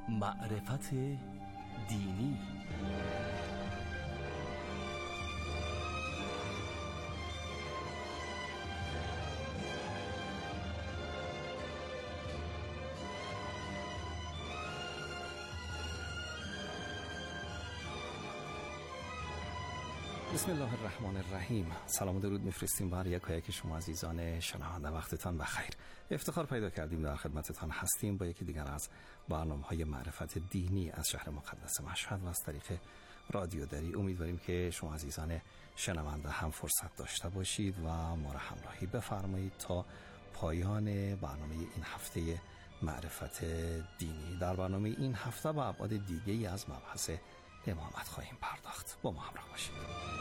معرفت دینی. بسم الله الرحمن الرحیم. سلام و درود میفرستیم بر یک شما عزیزان شنونده. وقتتان بخیر. افتخار پیدا کردیم در خدمتتان هستیم با یکی دیگر از برنامه‌های معرفت دینی از شهر مقدس مشهد و از طریق رادیو دری. امیدواریم که شما عزیزان شنونده هم فرصت داشته باشید و ما را همراهی بفرمایید تا پایان برنامه این هفته معرفت دینی. در برنامه این هفته با ابعاد دیگه‌ای از مبحث امامت خواهیم پرداخت. با ما همراه باشید.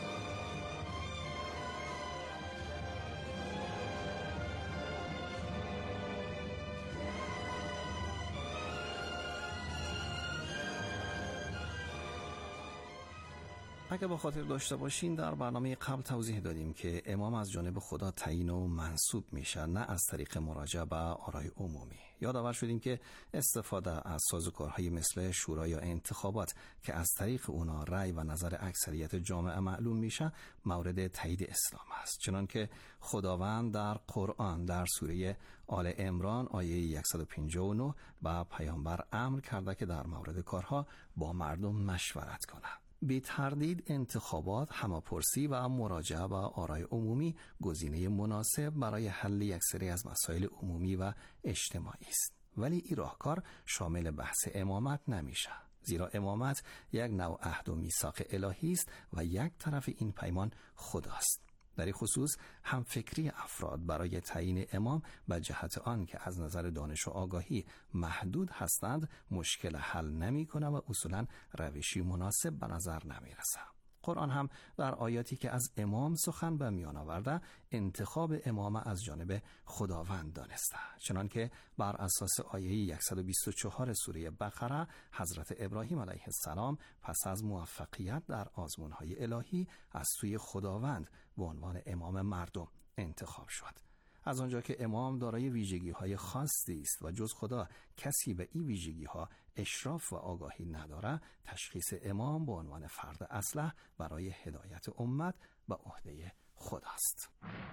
اگر با خاطر داشته باشین در برنامه قبل توضیح دادیم که امام از جانب خدا تعیین و منصوب میشه، نه از طریق مراجعه به آرای عمومی. یادآور شدیم که استفاده از سازوکارهای مثل شورا یا انتخابات که از طریق اونا رأی و نظر اکثریت جامعه معلوم میشه مورد تایید اسلام است، چنانکه خداوند در قرآن در سوره آل عمران آیه 159 با پیامبر امر کرده که در مورد کارها با مردم مشورت کنند. بی تردید انتخابات، هماپرسی و مراجعه به آرای عمومی گزینه مناسب برای حل یک سری از مسائل عمومی و اجتماعی است. ولی این راهکار شامل بحث امامت نمیشه، زیرا امامت یک نوع عهد و میثاق الهی است و یک طرف این پیمان خداست. در این خصوص هم فکری افراد برای تعیین امام به جهت آن که از نظر دانش و آگاهی محدود هستند مشکل حل نمی کنه و اصولا روشی مناسب به نظر نمی رسه. قرآن هم در آیاتی که از امام سخن به میان آورده انتخاب امام از جانب خداوند دانسته، چنانکه بر اساس آیه 124 سوره بقره حضرت ابراهیم علیه السلام پس از موفقیت در آزمون‌های الهی از سوی خداوند به عنوان امام مردم انتخاب شد. از آنجا که امام دارای ویژگی‌های خاصی است و جز خدا کسی به این ویژگی‌ها اشراف و آگاهی نداره، تشخیص امام به عنوان فرد اصلح برای هدایت امت به عهده خداست.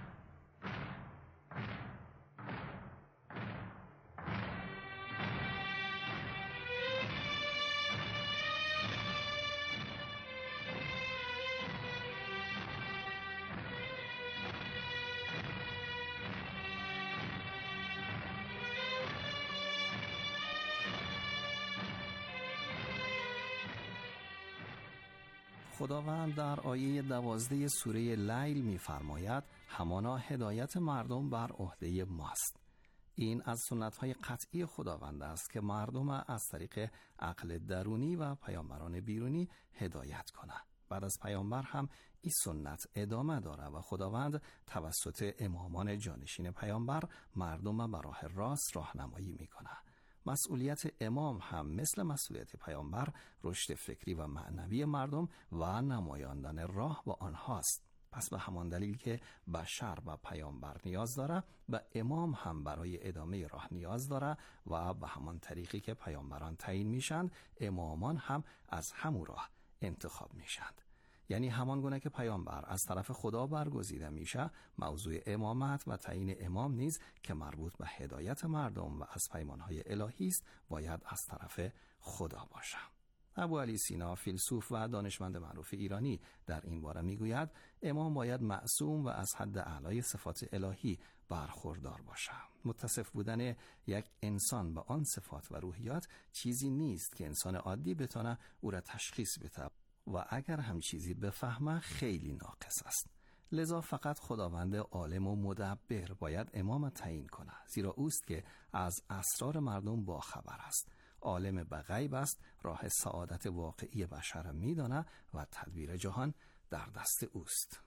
خداوند در آیه 12 سوره لیل می‌فرماید همانا هدایت مردم بر عهده ماست. این از سنت‌های قطعی خداوند است که مردم از طریق عقل درونی و پیامبران بیرونی هدایت کنند. بعد از پیامبر هم این سنت ادامه داره و خداوند توسط امامان جانشین پیامبر مردم به راه راست راهنمایی می‌کنه. مسئولیت امام هم مثل مسئولیت پیامبر رشد فکری و معنوی مردم و نمایاندن راه با آنهاست. پس به همان دلیل که بشر و پیامبر نیاز داره، به امام هم برای ادامه راه نیاز داره و به همان طریقی که پیامبران تعیین میشند امامان هم از همون راه انتخاب میشند. یعنی همان گونه که پیامبر از طرف خدا برگزیده میشه، موضوع امامت و تعیین امام نیز که مربوط به هدایت مردم و از پیمانهای الهی است باید از طرف خدا باشه. ابو علی سینا فیلسوف و دانشمند معروف ایرانی در این باره میگوید امام باید معصوم و از حد اعلای صفات الهی برخوردار باشه. متصف بودن یک انسان به آن صفات و روحیات چیزی نیست که انسان عادی بتونه او را تشخیص بده و اگر هم چیزی بفهمه خیلی ناقص است. لذا فقط خداوند عالم و مدبر باید امام تعیین کنه، زیرا اوست که از اسرار مردم با خبر است. عالم به غیب است، راه سعادت واقعی بشر میدانه و تدبیر جهان در دست اوست.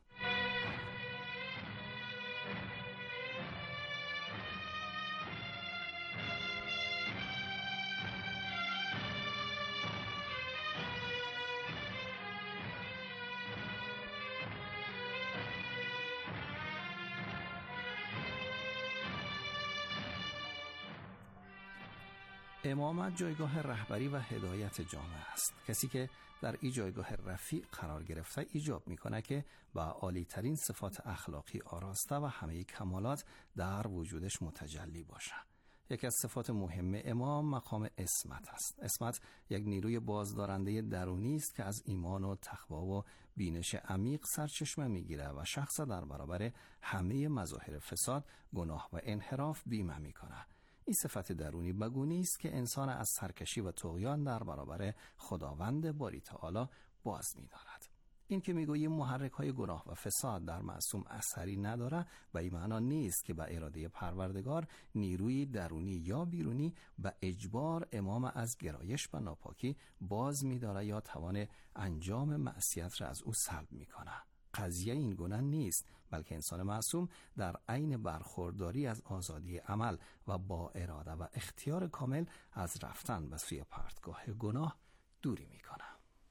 امامت جایگاه رهبری و هدایت جامعه است. کسی که در این جایگاه رفیع قرار گرفته ایجاب میکنه که با عالی ترین صفات اخلاقی آراسته و همه کمالات در وجودش متجلی باشه. یکی از صفات مهم امام مقام عصمت است. عصمت یک نیروی بازدارنده درونی است که از ایمان و تقوا و بینش عمیق سرچشمه میگیره و شخص در برابر همه مظاهر فساد، گناه و انحراف بیمه میکنه. این صفت درونی بگونی است که انسان از سرکشی و طغیان در برابر خداوند باری تعالی باز می‌دارد. این که میگوییم محرک های گناه و فساد در معصوم اثری نداره به این معنا نیست که به اراده پروردگار نیروی درونی یا بیرونی به اجبار امام از گرایش به ناپاکی باز می‌داره یا توان انجام معصیت را از او سلب می‌کنه. قضیه این گونه نیست، بلکه انسان معصوم در عین برخورداری از آزادی عمل و با اراده و اختیار کامل از رفتن به سوی پرتگاه گناه دوری میکنه.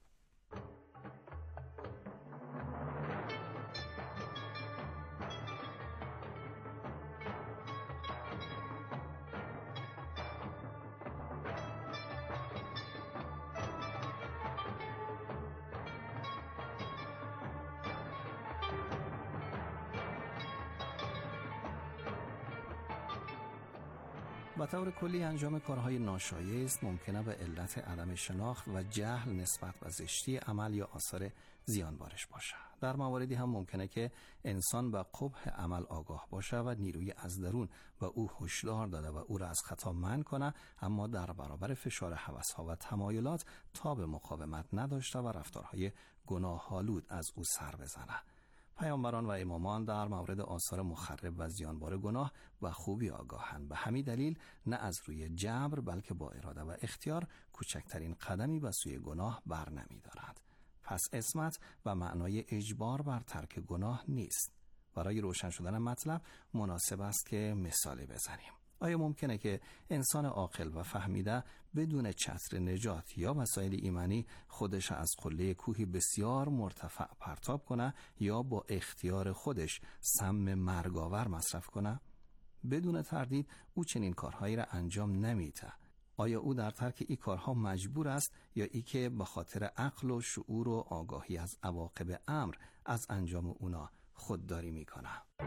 به طور کلی انجام کارهای ناشایست ممکنه به علت عدم شناخت و جهل نسبت به زشتی عمل یا آثار زیانبارش باشه. در مواردی هم ممکنه که انسان به قبح عمل آگاه باشه و نیروی از درون به او هشدار داده و او را از خطا منع کنه، اما در برابر فشار هوس‌ها و تمایلات تاب مقاومت نداشته و رفتارهای گناه‌آلود از او سر بزنه. پیامبران و امامان در مورد آثار مخرب و زیانبار گناه و خوبی آگاهند. به همین دلیل نه از روی جبر بلکه با اراده و اختیار کوچکترین قدمی به سوی گناه بر نمی‌دارند. پس عصمت و معنای اجبار بر ترک گناه نیست. برای روشن شدن مطلب مناسب است که مثالی بزنیم. آیا ممکنه که انسان عاقل و فهمیده بدون چتر نجات یا وسایل ایمنی خودش از قله کوهی بسیار مرتفع پرتاب کنه یا با اختیار خودش سم مرگاور مصرف کنه؟ بدون تردید او چنین کارهایی را انجام نمیده. آیا او در ترک این کارها مجبور است یا ای که به خاطر عقل و شعور و آگاهی از عواقب امر از انجام اونا خودداری میکنه؟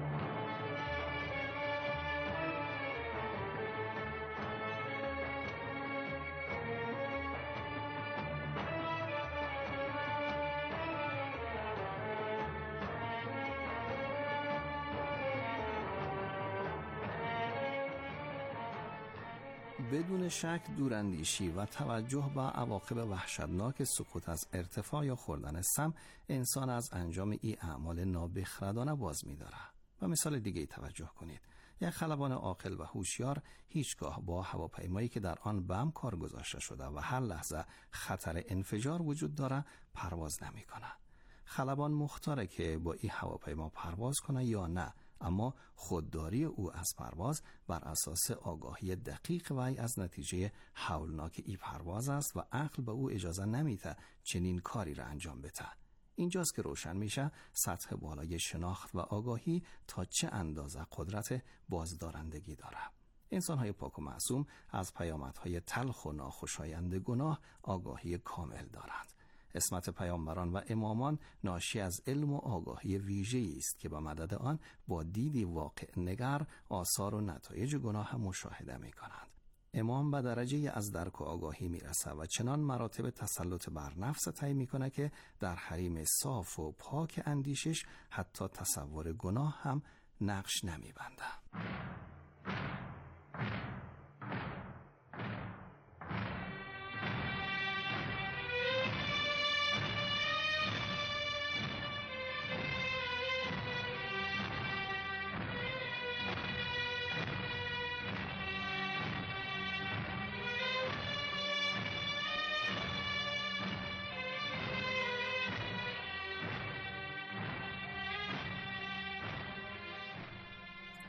بدون شک دوراندیشی و توجه به عواقب وحشتناک سقوط از ارتفاع یا خوردن سم انسان از انجام این اعمال نابخردانه باز می‌داره. و مثال دیگه توجه کنید. یک خلبان عاقل و هوشیار هیچگاه با هواپیمایی که در آن بم کار گذاشته شده و هر لحظه خطر انفجار وجود داره پرواز نمی‌کنه. خلبان مختاره که با این هواپیما پرواز کنه یا نه، اما خودداری او از پرواز بر اساس آگاهی دقیق وی از نتیجه هولناک ای پرواز است و عقل به او اجازه نمیده چنین کاری را انجام بده. اینجاست که روشن میشه سطح بالای شناخت و آگاهی تا چه اندازه قدرت بازدارندگی داره. انسان‌های پاک و معصوم از پیامدهای تلخ و ناخوشایند گناه آگاهی کامل دارند. عصمت پیامبران و امامان ناشی از علم و آگاهی ویژه‌ای است که به مدد آن با دیدی واقع نگر آثار و نتایج گناه مشاهده می‌کنند. امام به درجه از درک و آگاهی میرسه و چنان مراتب تسلط بر نفس طی میکنه که در حریم صاف و پاک اندیشش حتی تصور گناه هم نقش نمیبنده.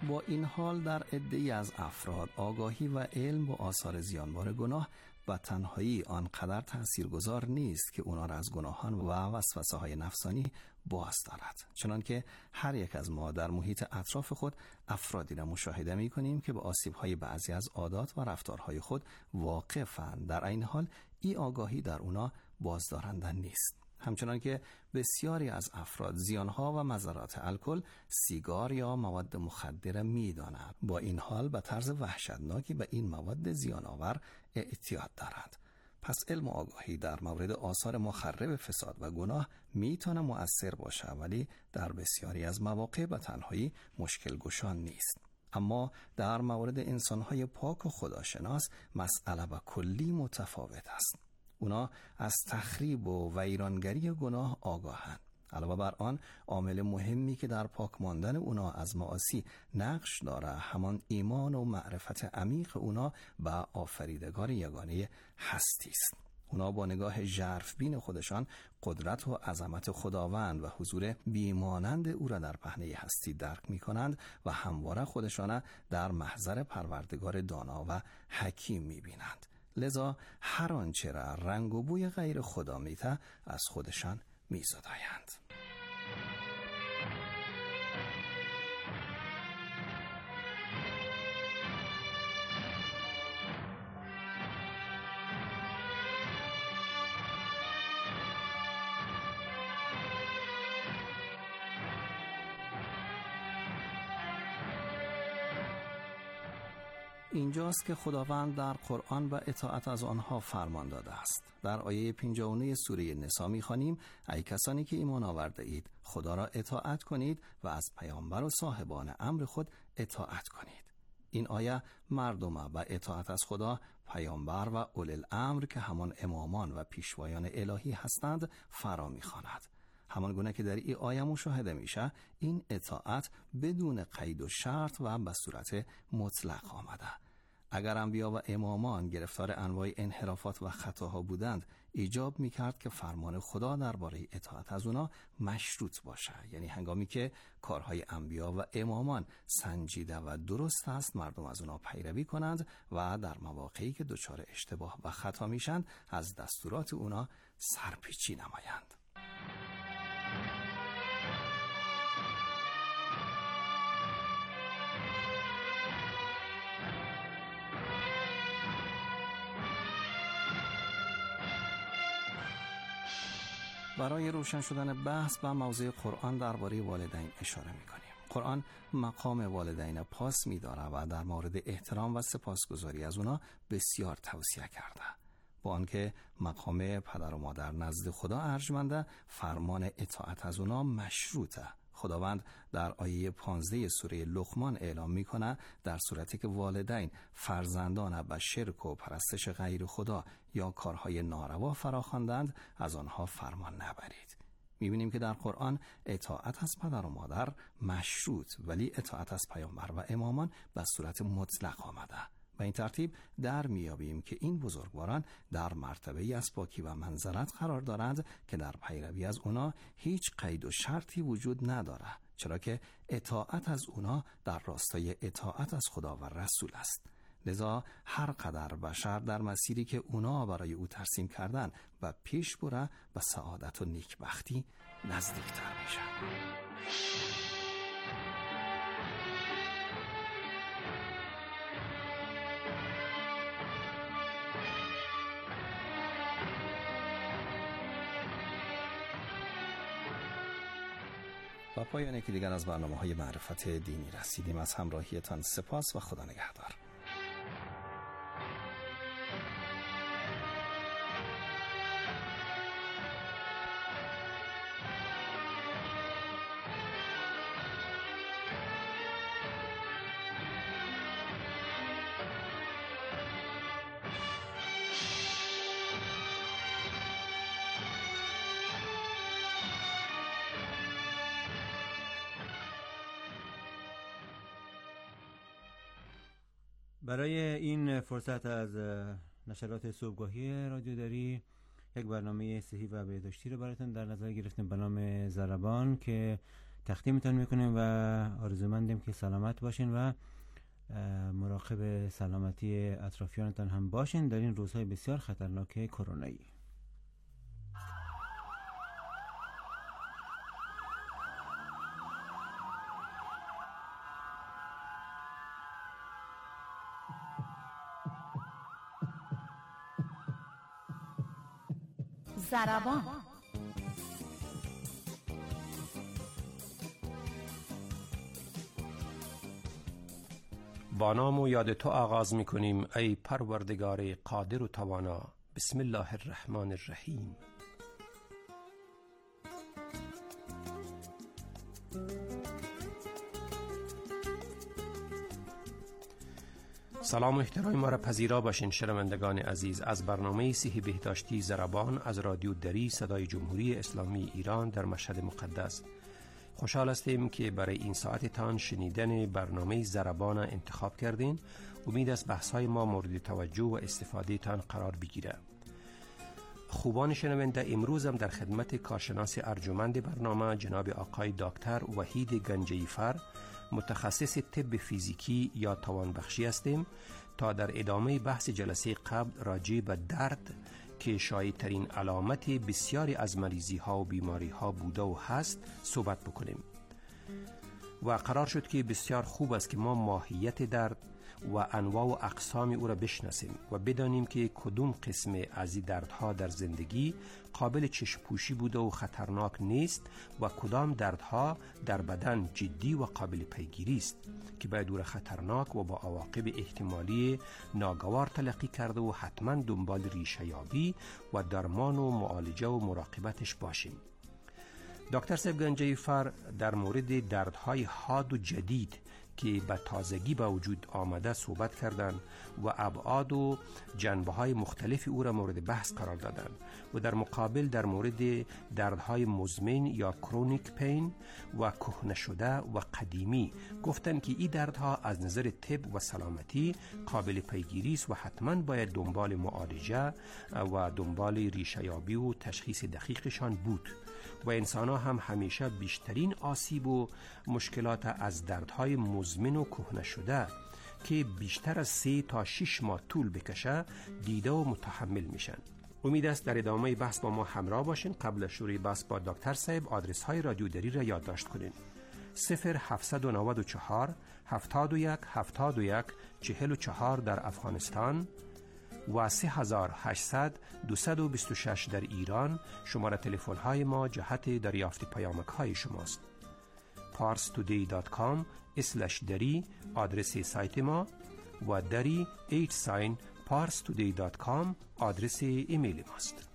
با این حال در عده‌ای از افراد آگاهی و علم با آثار زیانبار گناه و تنهایی آنقدر تأثیرگذار نیست که اونا را از گناهان و وسوسه های نفسانی باز دارد. چنانکه هر یک از ما در محیط اطراف خود افرادی را مشاهده می کنیم که به آسیب های بعضی از عادات و رفتارهای خود واقفند. در این حال این آگاهی در اونا بازدارنده نیست. همچنان که بسیاری از افراد زیانها و مضرات الکل، سیگار یا مواد مخدر می‌دانند. با این حال به طرز وحشتناکی به این مواد زیان‌آور اعتیاد دارند. پس علم و آگاهی در مورد آثار مخرب فساد و گناه میتونه مؤثر باشه، ولی در بسیاری از مواقع به تنهایی مشکل گشا نیست. اما در مورد انسان‌های پاک و خداشناس مسئله به کلی متفاوت است. اونا از تخریب و ویرانگری گناه آگاهند. علاوه بر آن، عامل مهمی که در پاک ماندن اونا از معاصی نقش داره همان ایمان و معرفت عمیق اونا به آفریدگار یگانه هستی است. اونا با نگاه ژرفبین خودشان قدرت و عظمت خداوند و حضور بیمانند او را در پهنه هستی درک می کنند و همواره خودشان در محضر پروردگار دانا و حکیم می بینند. لذا هر آنچه را رنگ و بوی غیر خدا میته از خودشان میزدایند. اینجاست که خداوند در قرآن و اطاعت از آنها فرمان داده است. در آیه 59 سوره نساء می‌خوانیم: ای کسانی که ایمان آورده اید، خدا را اطاعت کنید و از پیامبر و صاحبان امر خود اطاعت کنید. این آیه مردم به اطاعت از خدا، پیامبر و اولی الامر که همان امامان و پیشوایان الهی هستند فرا می‌خواند. همان گونه که در این آیه مشاهده میشه، این اطاعت بدون قید و شرط و به صورت مطلق آمده. اگر انبیا و امامان گرفتار انواع انحرافات و خطاها بودند، ایجاب میکرد که فرمان خدا درباره اطاعت از اونا مشروط باشه. یعنی هنگامی که کارهای انبیا و امامان سنجیده و درست است، مردم از اونا پیروی کنند و در مواقعی که دچار اشتباه و خطا میشند از دستورات اونا سرپیچی نمایند. برای روشن شدن بحث و موضوع قرآن درباره والدین اشاره می‌کنیم. قرآن مقام والدین پاس می‌داره و در مورد احترام و سپاسگزاری از اونا بسیار توصیه کرده. با آنکه مقام پدر و مادر نزد خدا ارجمنده، فرمان اطاعت از اونا مشروطه. خداوند در آیه 15 سوره لقمان اعلام میکنه در صورتی که والدین فرزندان به شرک و پرستش غیر خدا یا کارهای ناروا فراخواندند، از آنها فرمان نبرید. میبینیم که در قرآن اطاعت از پدر و مادر مشروط، ولی اطاعت از پیامبر و امامان به صورت مطلق آمده. و این ترتیب در میابیم که این بزرگواران در مرتبه‌ای از پاکی و منزلت قرار دارند که در پیروی از اونا هیچ قید و شرطی وجود نداره، چرا که اطاعت از اونا در راستای اطاعت از خدا و رسول است. لذا هر قدر بشر در مسیری که اونا برای او ترسیم کردن و پیش بره، به سعادت و نیکبختی نزدیکتر میشه. و پایان یکی دیگر از برنامه‌های معرفت دینی رسیدیم. از همراهیتان سپاس و خدا نگهدار. برای این فرصت از نشرات صبحگاهی رادیو داری یک برنامه صحی و بهداشتی رو براتون در نظر گرفتیم به نام ضربان که تقدیمتان میکنیم و آرزومندیم که سلامت باشین و مراقب سلامتی اطرافیانتان هم باشین در این روزهای بسیار خطرناک کرونایی. ضربان. با نام و یاد تو آغاز می کنیم ای پروردگار قادر و توانا. بسم الله الرحمن الرحیم. سلام و احترام ما را پذیرا باشین شنوندگان عزیز از برنامه صحی بهداشتی ضربان از رادیو دری صدای جمهوری اسلامی ایران در مشهد مقدس. خوشحال هستیم که برای این ساعتتان شنیدن برنامه ضربان انتخاب کردین. امید است بحث‌های ما مورد توجه و استفاده تان قرار بگیره. خوبان شنونده، امروز هم در خدمت کارشناس ارجمند برنامه جناب آقای دکتر وحید گنجیفر متخصص طب فیزیکی یا توانبخشی هستیم تا در ادامه بحث جلسه قبل راجع به درد که شایع‌ترین علامت بسیاری از مریضی ها و بیماری ها بوده و هست صحبت بکنیم. و قرار شد که بسیار خوب است که ما ماهیت درد و انواع و اقسام او را بشناسیم و بدانیم که کدوم قسم از این دردها در زندگی قابل چشم‌پوشی بوده و خطرناک نیست و کدام دردها در بدن جدی و قابل پیگیری است که باید او را خطرناک و با عواقب احتمالی ناگوار تلقی کرده و حتما دنبال ریشه‌یابی و درمان و معالجه و مراقبتش باشیم. دکتر صاحب گنجیفر در مورد دردهای حاد و جدید که به تازگی به وجود آمده صحبت کردند و ابعاد و جنبه‌های مختلف او را مورد بحث قرار دادند و در مقابل در مورد دردهای مزمن یا کرونیک پین و کهنه شده و قدیمی گفتند که این دردها از نظر طب و سلامتی قابل پیگیری است و حتما باید دنبال معالجه و دنبال ریشه‌یابی و تشخیص دقیقشان بود و انسان ها هم همیشه بیشترین آسیب و مشکلات از دردهای مزمن و کهنه شده که بیشتر از 3 تا 6 ماه طول بکشه دیده و متحمل میشن. امید است در ادامه بحث با ما همراه باشین. قبل از شروع بحث با دکتر صاحب آدرس های رادیو دری را یادداشت کنین: 0794 71 71 44 در افغانستان و 3800 226 در ایران. شماره تلفن های ما جهت دریافت پیامک های شماست. parstoday.com/dari آدرس سایت ما و dari @parstoday.com آدرس ایمیل ماست.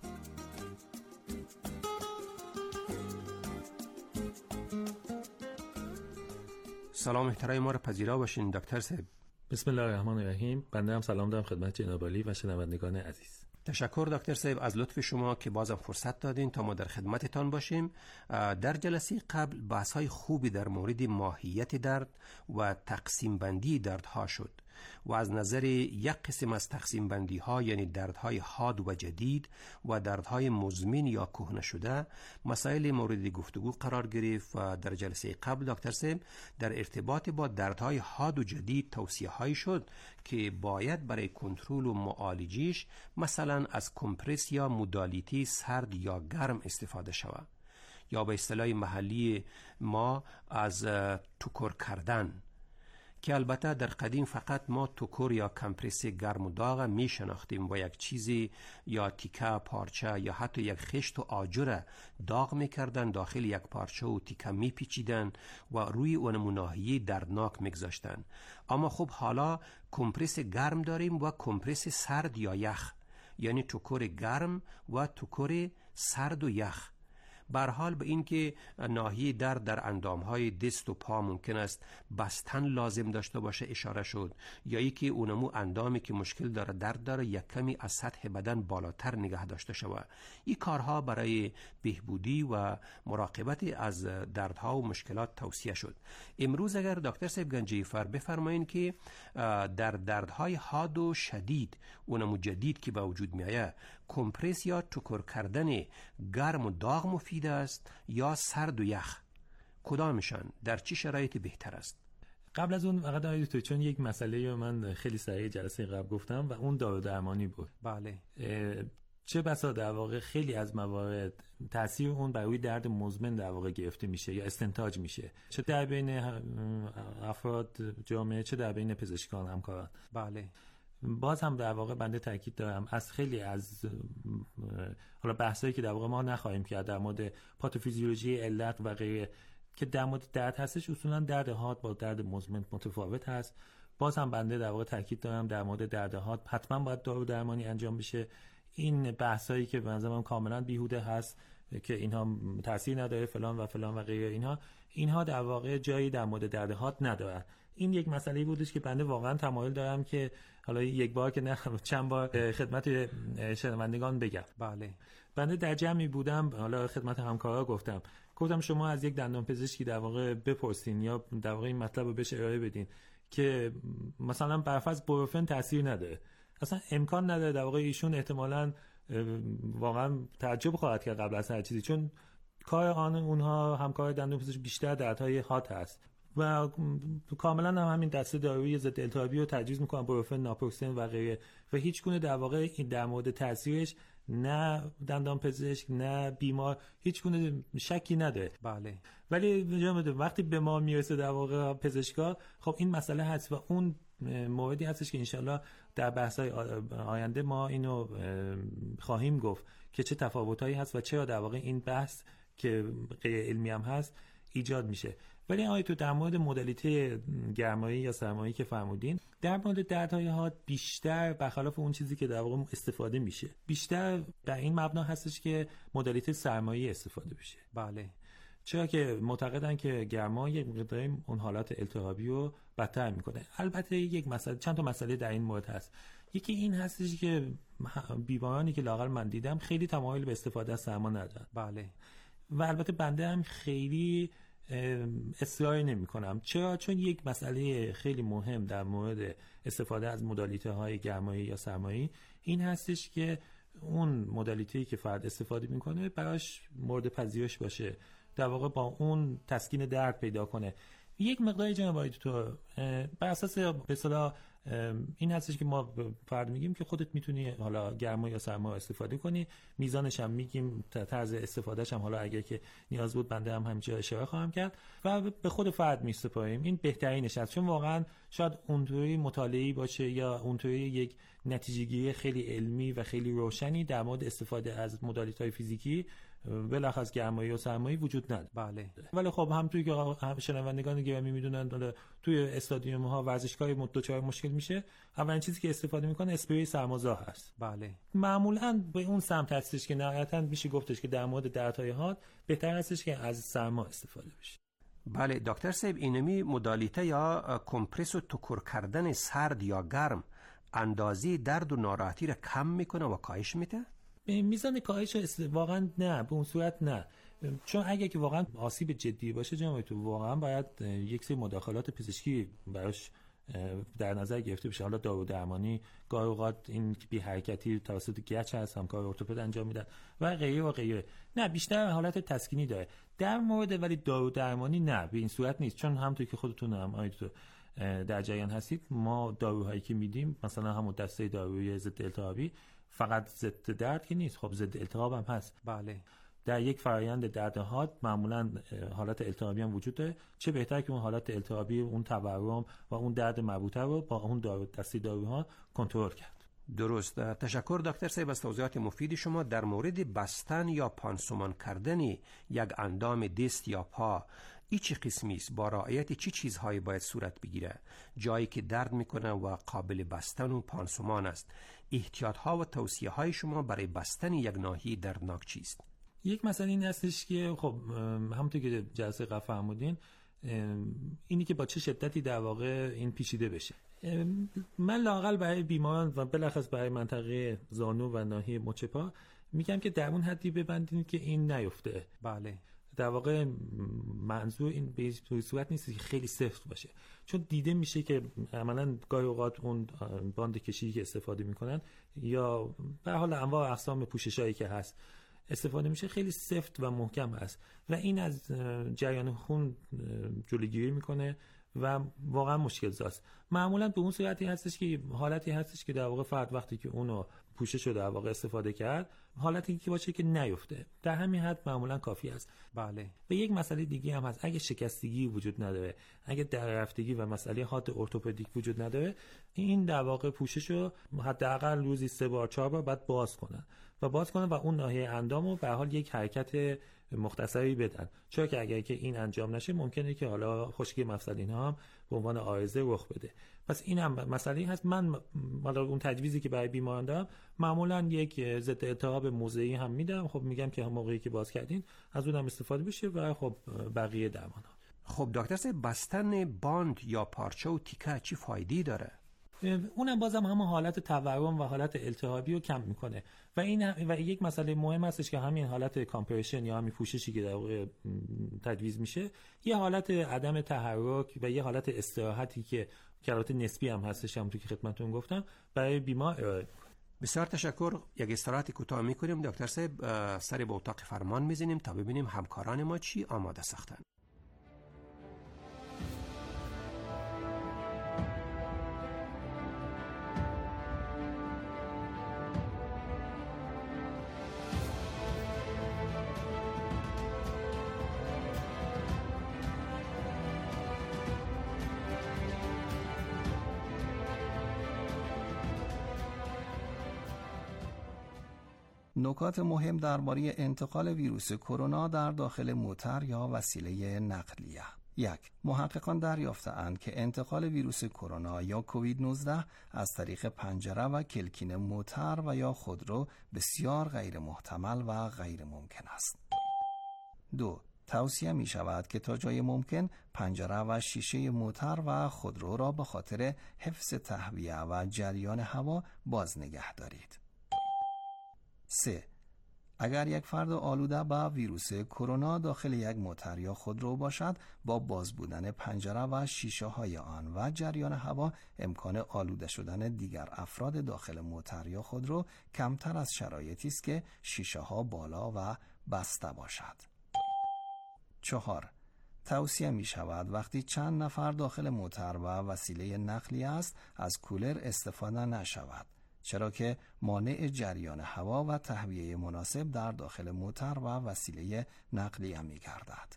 سلام احترام ما را پذیرا باشین دکتر صاحب. بسم الله الرحمن الرحیم. بنده هم سلام دارم خدمت جناب عالی و شنوندگان عزیز. تشکر دکتر صاحب از لطف شما که بازم فرصت دادین تا ما در خدمتتان باشیم. در جلسه قبل بحث‌های خوبی در مورد ماهیت درد و تقسیم بندی دردها شد و از نظر یک قسم از تقسیم بندی ها یعنی دردهای حاد و جدید و دردهای مزمن یا کهنه شده مسائل مورد گفتگو قرار گرفت و در جلسه قبل دکتر صاحب در ارتباط با دردهای حاد و جدید توصیه هایی شد که باید برای کنترل و معالجهش مثلا از کمپرس یا مودالیتی سرد یا گرم استفاده شود یا به اصطلاح محلی ما از توکر کردن که البته در قدیم فقط ما توکر یا کمپرس گرم و داغ می شناختیم و یک چیزی یا تیکه پارچه یا حتی یک خشت و آجر داغ می کردن داخل یک پارچه و تیکه می پیچیدن و روی اون ناحیه دردناک می گذاشتن. اما خب حالا کمپرس گرم داریم و کمپرس سرد یا یخ، یعنی توکر گرم و توکر سرد و یخ. برحال به این که ناحیه درد در اندامهای دست و پا ممکن است بستن لازم داشته باشه اشاره شد، یا ای که اونمو اندامی که مشکل داره درد داره یک کمی از سطح بدن بالاتر نگه داشته شود. این کارها برای بهبودی و مراقبت از دردها و مشکلات توصیه شد. امروز اگر دکتر صاحب گنجیفر بفرمایین که در دردهای حاد و شدید اونمو جدید که به وجود میایه کمپرس یا توکر کردن گرم و داغ مفید است یا سرد و یخ کدامشان در چه شرایطی بهتر است؟ قبل از اون فقط آقای دکتر، چون یک مسئله من خیلی سریع جلسه قبل گفتم و اون دارو درمانی بود. بله. چه بسا در واقع خیلی از موارد تاثیر اون بر روی درد مزمن در واقع گرفته میشه یا استنتاج میشه، چه در بین افراد جامعه چه در بین پزشکان همکاران. بله. باز هم در واقع بنده تاکید دارم از خیلی از حالا بحثایی که در واقع ما نخواهیم کرد در مورد پاتوفیزیولوژی علت و غیره که در مورد درد هستش، اصولا درد حاد با درد مزمن متفاوت هست. باز هم بنده در واقع تاکید دارم در مورد درد حاد حتما باید دارو درمانی انجام بشه. این بحثایی که به نظرم کاملا بیهوده هست که اینها تاثیر نداره فلان و فلان و غیره، اینها در واقع جایی در مورد درد حاد نداره. این یک مسئله بودش که بنده واقعا تمایل دارم که حالا یک بار که نه چند بار خدمت شنوندگان بگم. بله. بنده در جمعی بودم، حالا خدمت همکارا گفتم شما از یک دندانپزشکی در واقع بپرسین یا در واقع این مطلب رو بهش ارائه بدین که مثلا برفرض بروفن تاثیر نداره، اصلا امکان نداره. در واقع ایشون احتمالاً واقعا تعجب خواهد کرد قبل از هر چیزی، چون کار اونها همکار دندانپزشک بیشتر دردهای حاد هست و کاملا هم همین دسته دارویی ضد التهابی رو تجویز میکنن، بروفن، ناپروکسن و غیره، و هیچ گونه در واقع در مورد تاثیرش نه دندانپزشک نه بیمار هیچ گونه شکی نداره. بله. ولی وقتی به ما میرسه در واقع پزشکا، خب این مسئله هست و اون موردی هستش که انشالله در بحث‌های آینده ما اینو خواهیم گفت که چه تفاوتایی هست و چرا در واقع این بحث که غیر علمی هم هست ایجاد میشه. ولی آیا تو در مورد مدالیته گرمایی یا سرمایی که فرمودین، در مورد دردهای حاد بیشتر برخلاف اون چیزی که در واقع استفاده میشه، بیشتر در این مبنا هستش که مدالیته سرمایی استفاده بشه. بله. چرا که معتقدن که گرما یک مقدار اون حالات التهابی رو بدتر میکنه. البته یک مسئله، چند تا مسئله در این مورد هست. یکی این هستش که بیمارانی که لااقل من دیدم خیلی تمایل به استفاده از سرما ندارن. بله. و البته بنده هم خیلی اصرار نمی کنم. چرا؟ چون یک مسئله خیلی مهم در مورد استفاده از مدالیته های گرمایی یا سرمایی این هستش که اون مدالیته‌ای که فرد استفاده میکنه براش مورد پذیرش باشه، در واقع با اون تسکین درد پیدا کنه. یک مقداری جناب آقای دکتر بر اساس به اصطلاح این هستش که ما فرد میگیم که خودت میتونی حالا گرما یا سرما استفاده کنی، میزانش هم میگیم، طرز استفادهش هم حالا اگر که نیاز بود بنده هم همینجا اشاره خواهم کرد و به خود فرد میسپاریم. این بهترینش است، چون واقعا شاید اونطوری مطالعه‌ای باشه یا اونطوری یک نتیجه‌گیری خیلی علمی و خیلی روشنی در مورد استفاده از مدالیت‌های فیزیکی بلخص گرمایی و سرمایی وجود نداره. بله. ولی خب همونطوری که شنوندگان گرامی میدونن توی استادیوم ها ورزشگاه دوچار مشکل میشه، اولین چیزی که استفاده میکنه اسپری سرمازا هست. بله. معمولاً به اون سمت هستش که نهایتاً میشه گفتش که در مورد دردهای حاد بهتر هستش که از سرما استفاده بشه. بله دکتر صاحب، اینمی مدالیته یا کمپرس و تکر کردن سرد یا گرم اندازه درد و ناراحتی را کم میکنه و کاهش میده؟ میزان کاهش واقعا نه، به اون صورت نه، چون اگه که واقعا آسیب جدی باشه جناب تو واقعا باید یک سری مداخلات پزشکی براش در نظر گرفته بشه. حالا دارو درمانی، گاهی اوقات این بی حرکتی توسط گچ هست، همکار ارتوپد انجام میدن و غیره و غیره. نه، بیشتر حالت تسکینی داره در مورد، ولی دارو درمانی نه به این صورت نیست، چون همونطور که خودتون هم آیدتو در جریان هستید ما داروهایی که میدیم مثلا همون دسته دارویی ضد التهابی فقط ضد درد که نیست، خب ضد التهاب هم هست. بله. در یک فرآیند درد حاد معمولا حالت التهابی هم وجود داره، چه بهتر که اون حالت التهابی، اون تورم و اون درد مربوطه رو با اون دسته داروها کنترل کرد. درست. تشکر دکتر صاحب از توضیحات مفید شما. در مورد بستن یا پانسمان کردن یک اندام دست یا پا، این چه قسمی است؟ با رعایت چه چیزهایی باید صورت بگیره؟ جایی که درد میکنه و قابل بستن و پانسمان است، احتیاط ها و توصیه های شما برای بستن یک ناحیه دردناک چیست؟ یک مسئله این هستش که خب همونطور که جلسه قبل فرمودین، اینی که با چه شدتی در واقع این پیچیده بشه. من لااقل برای بیماران و بالاخص برای منطقه زانو و ناحیه مچ پا میگم که در اون حدی ببندید که این نیفته. بله. در واقع منظور این به صورت نیست که خیلی سفت باشه، چون دیده میشه که عملاً گاهی اوقات اون باند کشی که استفاده میکنن یا به حال انواع اقسام پوششایی که هست استفاده میشه خیلی سفت و محکم هست و این از جریان خون جلوگیری میکنه و واقعا مشکل زاست. معمولا به اون صورتی هستش که حالتی هستش که در واقع فرد وقتی که اونو پوشش رو در واقع استفاده کرد، حالتی که باشه که نیفته، در همین حد معمولا کافی است. بله. به یک مسئله دیگه هم هست، اگه شکستگی وجود نداره، اگه دررفتگی و مسئله حاد ارتوپدیک وجود نداره، این در واقع پوشش رو حداقل روزی 3 بار 4 بار بعد باز کنن و اون ناحیه اندامو به حال یک حرکت مختصری بدن، چرا که اگر که این انجام نشه ممکنه که حالا خشکی مفصلی هم به عنوان عارضه رخ بده. پس این هم مسئله هست. من حالا اون تجویزی که برای بیماران دارم معمولا یک ضد التهاب موضعی هم میدم. خب میگم که موقعی که باز کردین از اونم استفاده بشه و خب بقیه درمان‌ها. خب دکتر صاحب، بستن باند یا پارچه و تیکه چی فایده‌ای داره؟ اونم بازم همون حالت تورم و حالت التهابی رو کم میکنه و یک مسئله مهم هستش که همین حالت کامپرشن یا همین پوششی که در واقع تجویز میشه، یه حالت عدم تحرک و یه حالت استراحتی که حالت نسبی هم هستش، همونطور که خدمتتون گفتم، برای بیمار. بسیار تشکر. یک استراحت کوتاه میکنیم دکتر صاحب، سری به اتاق فرمان میزنیم تا ببینیم همکاران ما چی آماده ساختن. نکات مهم درباره انتقال ویروس کرونا در داخل موتر یا وسیله نقلیه. 1. محققان دریافته‌اند که انتقال ویروس کرونا یا کووید 19 از طریق پنجره و کلکین موتر و یا خودرو بسیار غیر محتمل و غیر ممکن است. 2. توصیه می شود که تا جای ممکن پنجره و شیشه موتر و خودرو را به خاطر حفظ تهویه و جریان هوا باز نگه دارید. 3. اگر یک فرد آلوده به ویروس کرونا داخل یک موتر یا خودرو باشد، با باز بودن پنجره و شیشه های آن و جریان هوا امکان آلوده شدن دیگر افراد داخل موتر یا خودرو کمتر از شرایطی است که شیشه ها بالا و بسته باشد. 4. توصیه می شود وقتی چند نفر داخل موتر و وسیله نقلیه است از کولر استفاده نشود، چرا که مانع جریان هوا و تهویه مناسب در داخل موتر و وسیله نقلیه می گردد.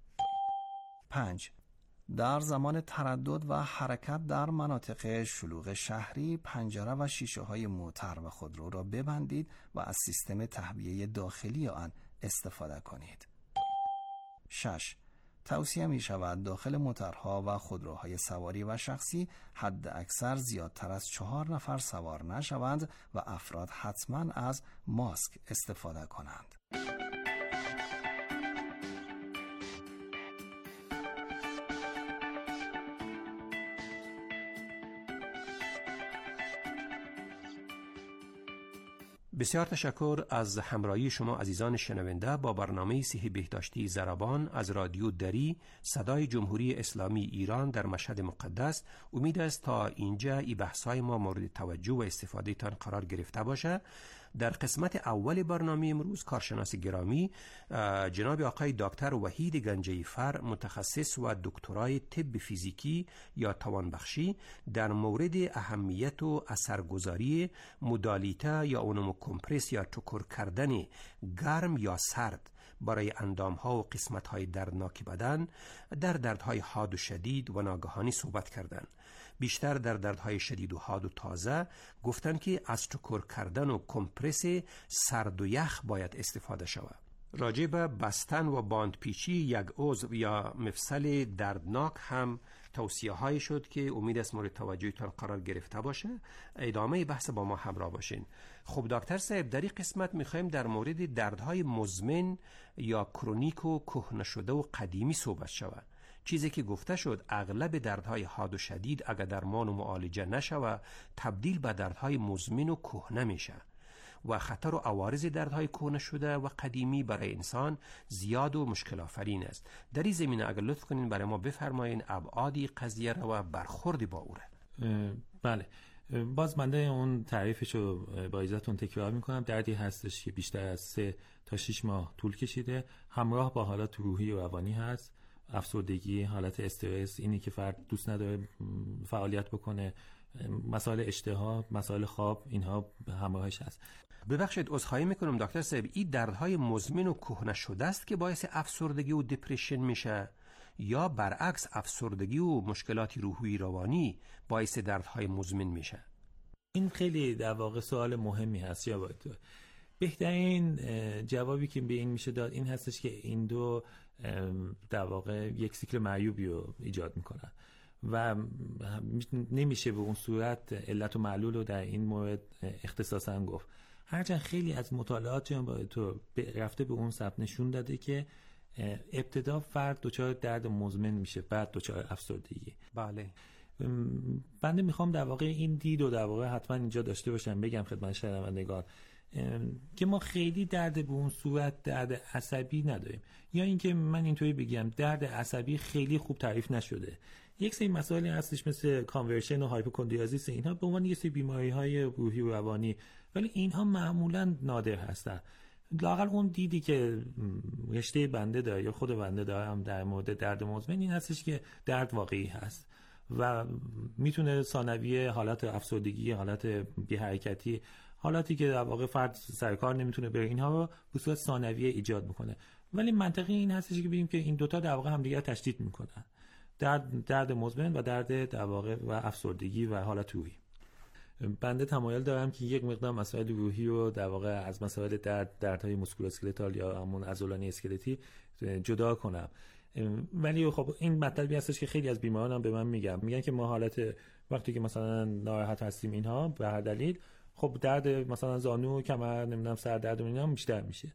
5. در زمان تردد و حرکت در مناطق شلوغ شهری، پنجره و شیشه های موتر و خودرو را ببندید و از سیستم تهویه داخلی آن استفاده کنید. 6. توصیه می شود داخل موترها و خودروهای سواری و شخصی حد اکثر زیادتر از 4 نفر سوار نشوند و افراد حتما از ماسک استفاده کنند. بسیار تشکر از همراهی شما عزیزان شنونده با برنامه صحی بهداشتی ضربان از رادیو دری صدای جمهوری اسلامی ایران در مشهد مقدس. امید است تا اینجا ای بحث‌های ما مورد توجه و استفاده تان قرار گرفته باشه. در قسمت اول برنامه امروز کارشناس گرامی جناب آقای دکتر وحید گنجیفر، متخصص و دکترای طب فیزیکی یا توانبخشی، در مورد اهمیت و اثرگذاری مدالیته یا اونمو کمپرس یا چکر کردن گرم یا سرد برای اندامها و قسمت‌های دردناک بدن در دردهای حاد و شدید و ناگهانی صحبت کردند. بیشتر در دردهای شدید و حاد و تازه گفتن که از چکر کردن و کمپرس سرد و یخ باید استفاده شود. راجع به بستن و باندپیچی یک عضو یا مفصل دردناک هم توصیه های شد که امید است مورد توجهتان قرار گرفته باشه. ادامه بحث با ما همراه باشین. خب دکتر صاحب، در این قسمت میخوایم در مورد دردهای مزمن یا کرونیک و کهنه شده و قدیمی صحبت شود. چیزی که گفته شد اغلب دردهای حاد و شدید اگر درمان و معالجه نشود تبدیل به دردهای مزمن و کهنه میشه و خطر و عوارض دردهای کهنه شده و قدیمی برای انسان زیاد و مشکل آفرین است. در این زمینه اگر لطف کنین برای ما بفرمایین ابعاد قضیه را و برخورد با او را. بله، باز بنده اون تعریفشو با عزتون تکرار میکنم. دردی هستش که بیشتر از 3 تا 6 ماه طول کشیده، همراه با حالات روحی و روانی هست، افسردگی، حالت استرس، اینی که فرد دوست نداره فعالیت بکنه، مسائل اشتها، مسائل خواب، اینها همراهش هست. ببخشید عذرخواهی میکنم دکتر صاحب، این دردهای مزمن و کهنه شده است که باعث افسردگی و دپرشن میشه، یا برعکس افسردگی و مشکلات روحی روانی باعث دردهای مزمن میشه؟ این خیلی در واقع سوال مهمی هست یا باید. بهترین جوابی که به این میشه داد این هستش که این دو در واقع یک سیکل معیوبی رو ایجاد میکنن و نمیشه به اون صورت علت و معلول رو در این مورد اختصاصا گفت. هرچند خیلی از مطالعات تو رفته به اون سمت نشون داده که ابتدا فرد دچار درد مزمن میشه، بعد دچار افسردگی. بله. بنده میخوام در واقع این دید رو در واقع حتما اینجا داشته باشم، بگم خدمت شنوندگان که ما خیلی درد به اون صورت درد عصبی نداریم، یا اینکه من اینطوری بگم درد عصبی خیلی خوب تعریف نشده. یک سری مسائلی هستش مثل کانورشن و هایپوکوندریازیس، اینها به عنوان یک سری بیماری‌های روحی و روانی، ولی اینها معمولاً نادر هستن. لااقل اون دیدی که رشته بنده داره یا خود بنده دارم در مورد درد مزمن این هستش که درد واقعی هست و میتونه ثانوی حالت افسردگی، حالت بی‌حرکتی، حالاتی که در واقع فرد سرکار نمیتونه بره، اینها رو به صورت ثانویه ایجاد میکنه. ولی منطقی این هستش که ببینیم که این دوتا در واقع همدیگر تشدید میکنن، درد مزمن و درد در واقع و افسردگی و حالت روحی. بنده تمایل دارم که یک مقدار مسائل روحی رو در واقع از مسائل دردهای مسکولواسکلتال یا همون عضلانی اسکلتی جدا کنم. ولی خب این مطلبی هستش که خیلی از بیماران هم به من میگن که ما حالت وقتی که مثلا ناراحت هستیم اینها به هر دلیل، خب درد مثلا زانو، کمر، نمیدونم سر درد و اینا بیشتر میشه.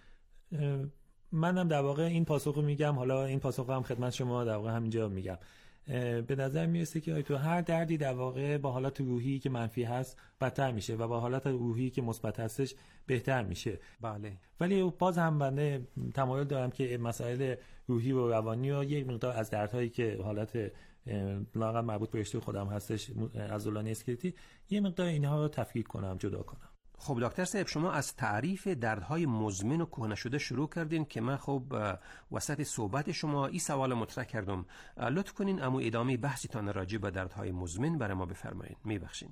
منم در واقع این پاسخو میگم، حالا این پاسخو هم خدمت شما در واقع همینجا میگم. به نظر میرسه که تو هر دردی در واقع با حالت روحی که منفی هست بدتر میشه و با حالت روحی که مثبت هستش بهتر میشه. بله. ولی باز هم بنده تمایل دارم که مسائل روحی و روانی و یک مقدار از دردهایی که حالت لااقل مربوط به رشته خودم هستش، عضلانی اسکلتی، یه مقدار اینها رو تفکیک کنم، جدا کنم. خب دکتر صاحب، شما از تعریف دردهای مزمن و کهنه شده شروع کردین که من خب وسط صحبت شما این سوال مطرح کردم. لطف کنین اما ادامه بحثتان راجع به دردهای مزمن برای ما بفرمایید. میبخشین.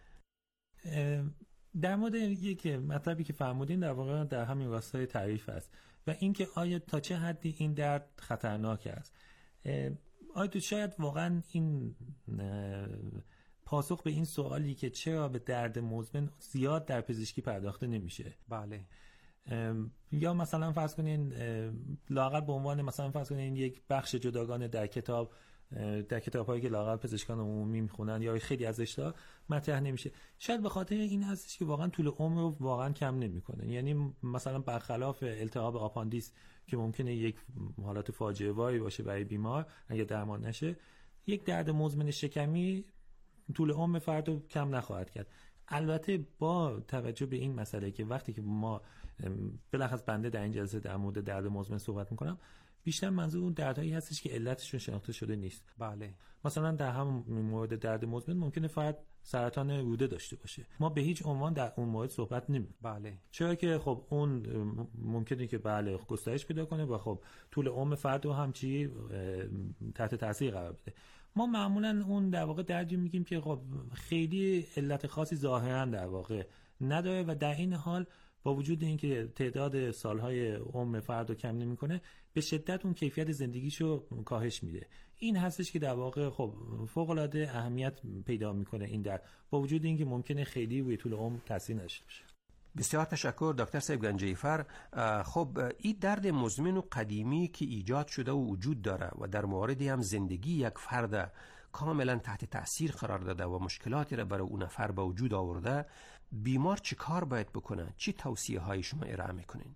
در مورد یک مطلبی که فرمودین در واقع در همین راستای تعریف است و اینکه آیا تا چه حدی این درد خطرناک است. آیا تو شاید واقعا این پاسخ به این سوالی که چرا به درد مزمن زیاد در پزشکی پرداخته نمیشه. بله. یا مثلا فرض کنین لااقل به عنوان مثلا فرض کنین یک بخش جداگانه در کتاب‌هایی که لااقل پزشکان عمومی میخونن یا خیلی از اشتها مطرح نمیشه. شاید به خاطر این هستش که واقعا طول عمر رو واقعا کم نمیکنه. یعنی مثلا برخلاف التهاب آپاندیس که ممکنه یک حالت فاجعه واری باشه برای بیمار اگه درمان نشه، یک درد مزمن شکمی طول عمر فرد رو کم نخواهد کرد. البته با توجه به این مسئله که وقتی که ما بلخص بنده در این جلسه در مورد درد مزمن صحبت میکنم، بیشتر منظور اون دردهایی هستش که علتشون شناخته شده نیست. بله. مثلا در همون مورد درد مزمن ممکنه فرد سرطان روده داشته باشه، ما به هیچ عنوان در اون مورد صحبت نمی‌کنیم. بله. چرا که خب اون ممکنه که بله گسترش پیدا کنه و خب طول عمر فرد رو همچی تحت تاثیر قرار بده. ما معمولا اون در واقع دردی میگیم که خب خیلی علت خاصی ظاهرا در واقع نداره و در این حال با وجود اینکه تعداد سالهای عمر فرد رو کم نمیکنه، به شدت اون کیفیت زندگیشو کاهش میده. این هستش که در واقع خب فوق العاده اهمیت پیدا میکنه این درد، با وجود اینکه ممکنه خیلی روی طول عمر تاثیر نشه. بسیار تشکر دکتر صاحب گنجیفر. خب این درد مزمن و قدیمی که ایجاد شده و وجود داره و در موردی هم زندگی یک فرد کاملا تحت تاثیر قرار داده و مشکلاتی را برای اون نفر به وجود آورده، بیمار چی کار باید بکنه؟ چی توصیه های شما ارائه میکنین؟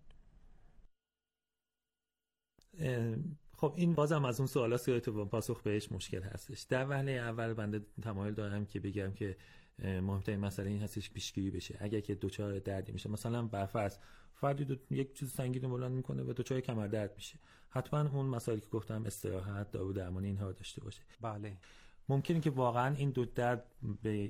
خب این بازم از اون سوالاست که تو پاسخ بهش مشکل هستش. در وهله اول بنده تمایل دارم که بگم که مهمترین مسئله این هستش پیشگیری بشه. اگر که دچار دردی میشه، مثلا برفرض فردی یک چیز سنگین رو بلند میکنه و دچار کمر درد میشه، حتما اون مسائلی که گفتم استراحت، دارو درمانی، اینها رو داشته باشه. بله. ممکنه که واقعا این دو درد به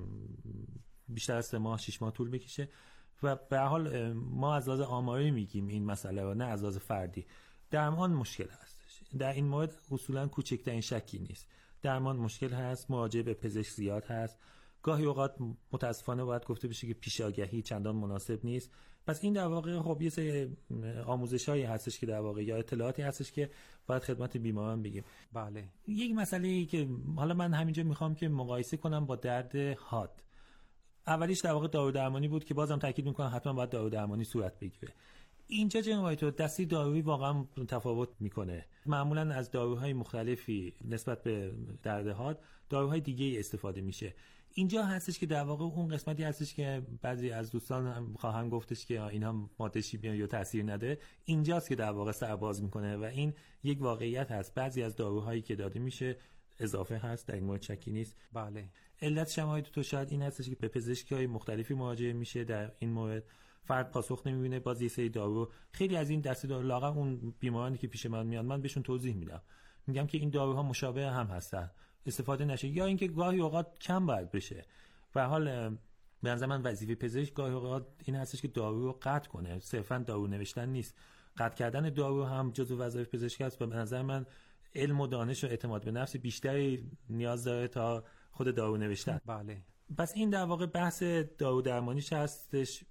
بیشتر از 3 ماه 6 ماه طول بکشه و به هر حال ما از لحاظ آماری میگیم این مسئله و نه از لحاظ فردی. درمان مشکل هستش، در این مورد اصولا کوچکترین شکی نیست. درمان مشکل هست، مراجعه به پزشک زیاد هست، گاهی اوقات متاسفانه باید گفته بشه که پیش آگهی چندان مناسب نیست. پس این در واقع خب یه سری آموزشایی هستش که در واقع یا اطلاعاتی هستش که باید خدمت بیماران بگیم. بله. یک مسئله‌ای که حالا من همینجا میخوام که مقایسه کنم با درد حاد. اولیش در واقع دارو درمانی بود که بازم تاکید میکنم حتما باید دارو درمانی صورت بگیره. اینجا جناب تو دستی دارویی واقعا تفاوت میکنه. معمولا از داروهای مختلفی نسبت به درد حاد داروهای دیگه استفاده میشه. اینجا هستش که در واقع اون قسمتی هستش که بعضی از دوستان خواهند گفتش که اینها ماده شیمیایی یا تاثیر نده، اینجاست که در واقع سرباز میکنه و این یک واقعیت هست. بعضی از داروهایی که داده میشه اضافه هست، در این مورد شکی نیست. بله. علت شماید تو شاید این هستش که به پزشکای مختلفی مراجعه میشه، در این مورد فرد پاسخ نمیبینه. باز یه سری دارو، خیلی از این دسته دارو لاغر اون بیمارانی که پیش من میان من بهشون توضیح میدم، میگم که این داروها مشابه هم هستن، استفاده نشه، یا اینکه گاهی اوقات کم باید بشه. و حال به نظر من وظیفه پزشک گاهی اوقات این هستش که دارو رو قطع کنه، صرفا دارو نوشتن نیست. قطع کردن دارو هم جزو وظایف پزشک است و به نظر من علم و دانش و اعتماد به نفس بیشتری نیاز داره تا خود دارو نوشتن. بله. پس این در واقع بحث دارو درمانیش هستش.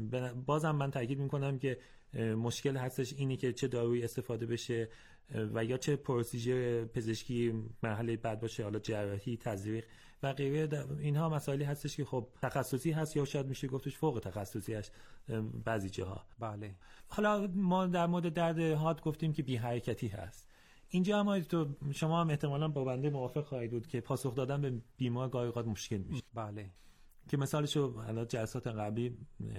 بازم من تاکید میکنم که مشکل هستش اینی که چه دارویی استفاده بشه و یا چه پروسیجر پزشکی مرحله بعد باشه، حالا جراحی، تزریق و غیره. اینها مسائلی هستش که خب تخصصی هست یا شاید میشه گفتش فوق تخصصی هست بعضی جاها. بله. حالا ما در مورد درد حاد گفتیم که بی حرکتی هست. اینجا هم تو شما هم احتمالاً با بنده موافق خواهید بود که پاسخ دادن به بیمار گاهی اوقات مشکل میشه. بله. که مثالشو حالا جلسات قبلی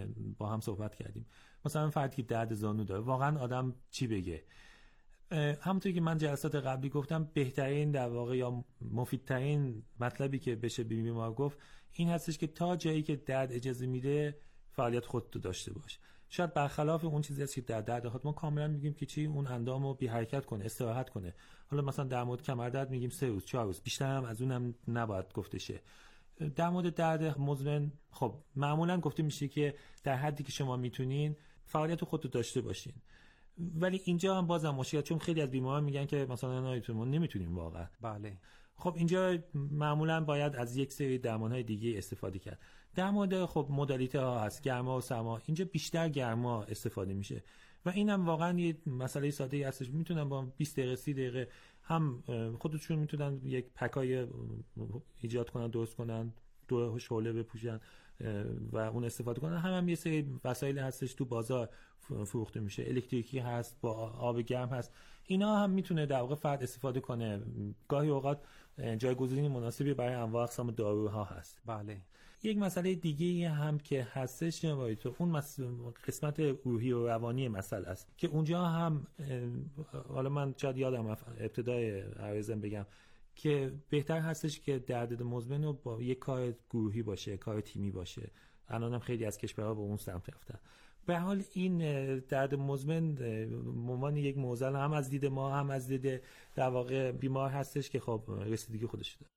با هم صحبت کردیم. مثلا فردی که درد زانو داره، واقعا آدم چی بگه؟ همونطوری که من جلسات قبلی گفتم، بهترین در واقع یا مفیدترین مطلبی که بشه به بیمار گفت این هستش که تا جایی که درد اجازه میده فعالیت خودتو داشته باش. شاید برخلاف اون چیزی است که در درد حاد ما کاملا میگیم که چی، اون اندامو بی حرکت کنه، استراحت کنه. حالا مثلا در مورد کمر درد میگیم 3 روز 4 روز، بیشتر هم از اونم نباید گفته شه. در مورد درد مزمن خب معمولا گفته میشه که در حدی که شما میتونین فعالیت خودتو داشته باشین. ولی اینجا هم بازم مشکل، چون خیلی از بیماران میگن که مثلا ما نمیتونیم واقعا. بله. خب اینجا معمولا باید از یک سری درمانهای دیگه استفاده کرد. در مورد خب مدالیته ها هست، گرما و سرما. اینجا بیشتر گرما استفاده میشه و اینم واقعا یه مسئله ساده‌ای هستش. میتونن با 20 دقیقه 30 دقیقه هم خودشون میتونن یک پکای ایجاد کنن، درست کنن، دو شعله بپوشن و اون استفاده کنن. هم یه سری وسایل هستش تو بازار فروخته میشه، الکتریکی هست، با آب گرم هست. اینا هم میتونه در واقع فرد استفاده کنه. گاهی اوقات جایگزین مناسبی برای انواع اقسام داروها هست. بله. یک مسئله دیگه هم که هستش جناب تو، اون قسمت روحی و روانی مسئله است که اونجا هم حالا من شاید یادم ابتدای عرضم بگم که بهتر هستش که درد مزمن رو با یک کار گروهی باشه، کار تیمی باشه. الانم خیلی از کشورها به اون سمت رفتن. به حال این درد مزمن عنوان یک معضل هم از دید ما هم از دید در واقع بیمار هستش که خب رسیدگی خودش داره.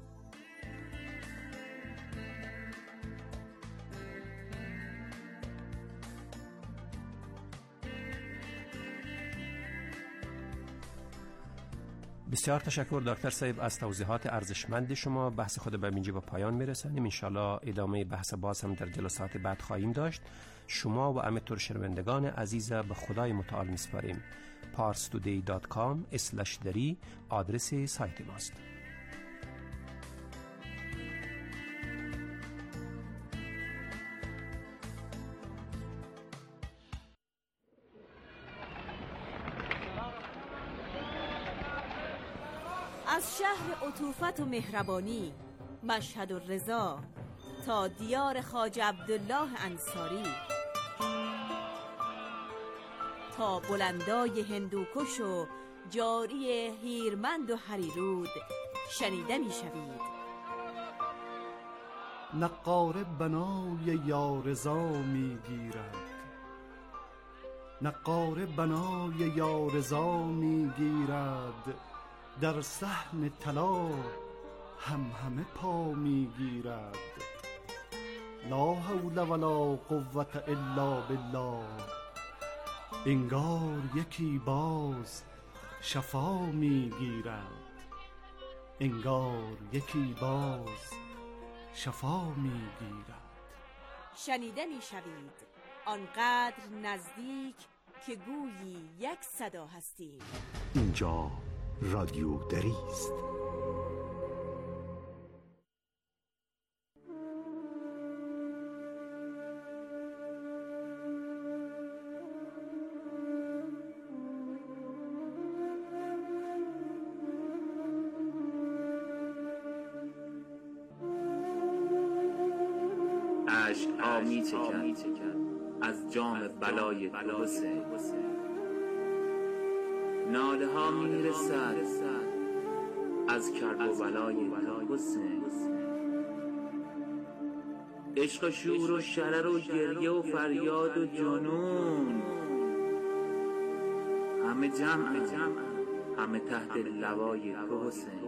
بسیار تشکر دکتر صاحب از توضیحات ارزشمند شما. بحث خود به اینجا به پایان میرسانیم. انشالله ادامه بحث باز هم در جلسات بعد خواهیم داشت. شما و همینطور شنوندگان عزیز به خدای متعال میسپاریم. parstoday.com/dari آدرس سایت ماست. از شهر عطوفت و مهربانی مشهد و رضا تا دیار خواجه عبدالله انصاری، تا بلندای هندوکش و جاری هیرمند و هریرود شنیده می شوید. نقاره بنای یارضا می گیرد، نقاره بنای یارضا می گیرد، در صحن طلا همه پا میگیرد. لا حول ولا قوة الا بالله. انگار یکی باز شفا میگیرد. انگار یکی باز شفا میگیرد. شنیده میشوید آنقدر نزدیک که گویی یک صدا هستیم. اینجا رادیو دری است. عشق‌ها می‌چکد از جام بلای تو حسین. ناله ها میرسد از کرب و بلای تو حسین. عشق و شور و شرر و گریه و فریاد و جنون همه جمع همه تحت لوای تو حسین.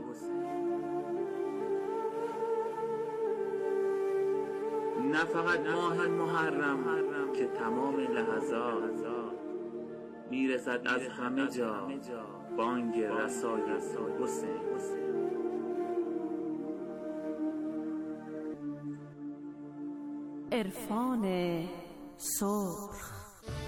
نه فقط ماه محرم که تمام لحظات میرسد از همه جا بانگ رسای حسین. عرفان سرخ.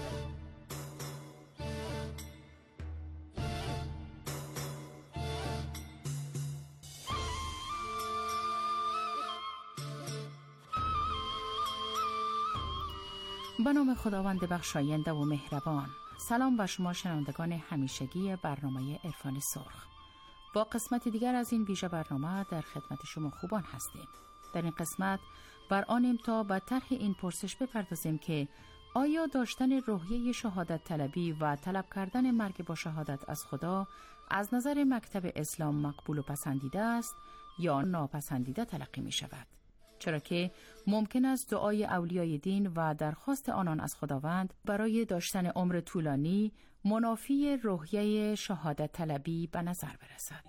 به نام خداوند بخشاینده و مهربان. سلام بر شما شنوندگان همیشگی برنامه عرفان سرخ. با قسمت دیگر از این ویژه برنامه در خدمت شما خوبان هستیم. در این قسمت بر آنیم تا به طرح این پرسش بپردازیم که آیا داشتن روحیه شهادت طلبی و طلب کردن مرگ با شهادت از خدا از نظر مکتب اسلام مقبول و پسندیده است یا ناپسندیده تلقی می شود؟ چرا که ممکن است دعای اولیای دین و درخواست آنان از خداوند برای داشتن عمر طولانی منافی روحیه شهادت طلبی به نظر برسد.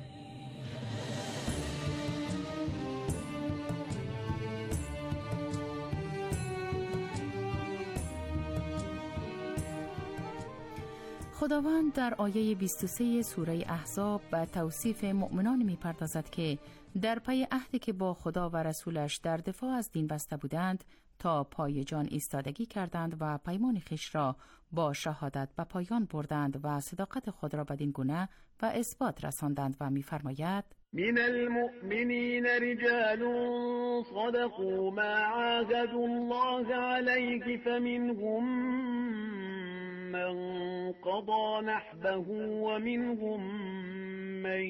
خداوند در آیه 23 سوره احزاب به توصیف مؤمنان می‌پردازد که در پی عهدی که با خدا و رسولش در دفاع از دین بسته بودند تا پای جان ایستادگی کردند و پیمان خویش را با شهادت به پایان بردند و صداقت خود را بدین گونه و اثبات رساندند و می‌فرماید: من المؤمنین رجال صدقوا ما عاهدوا الله علیه فمنهم من قضى نحبه ومنهم من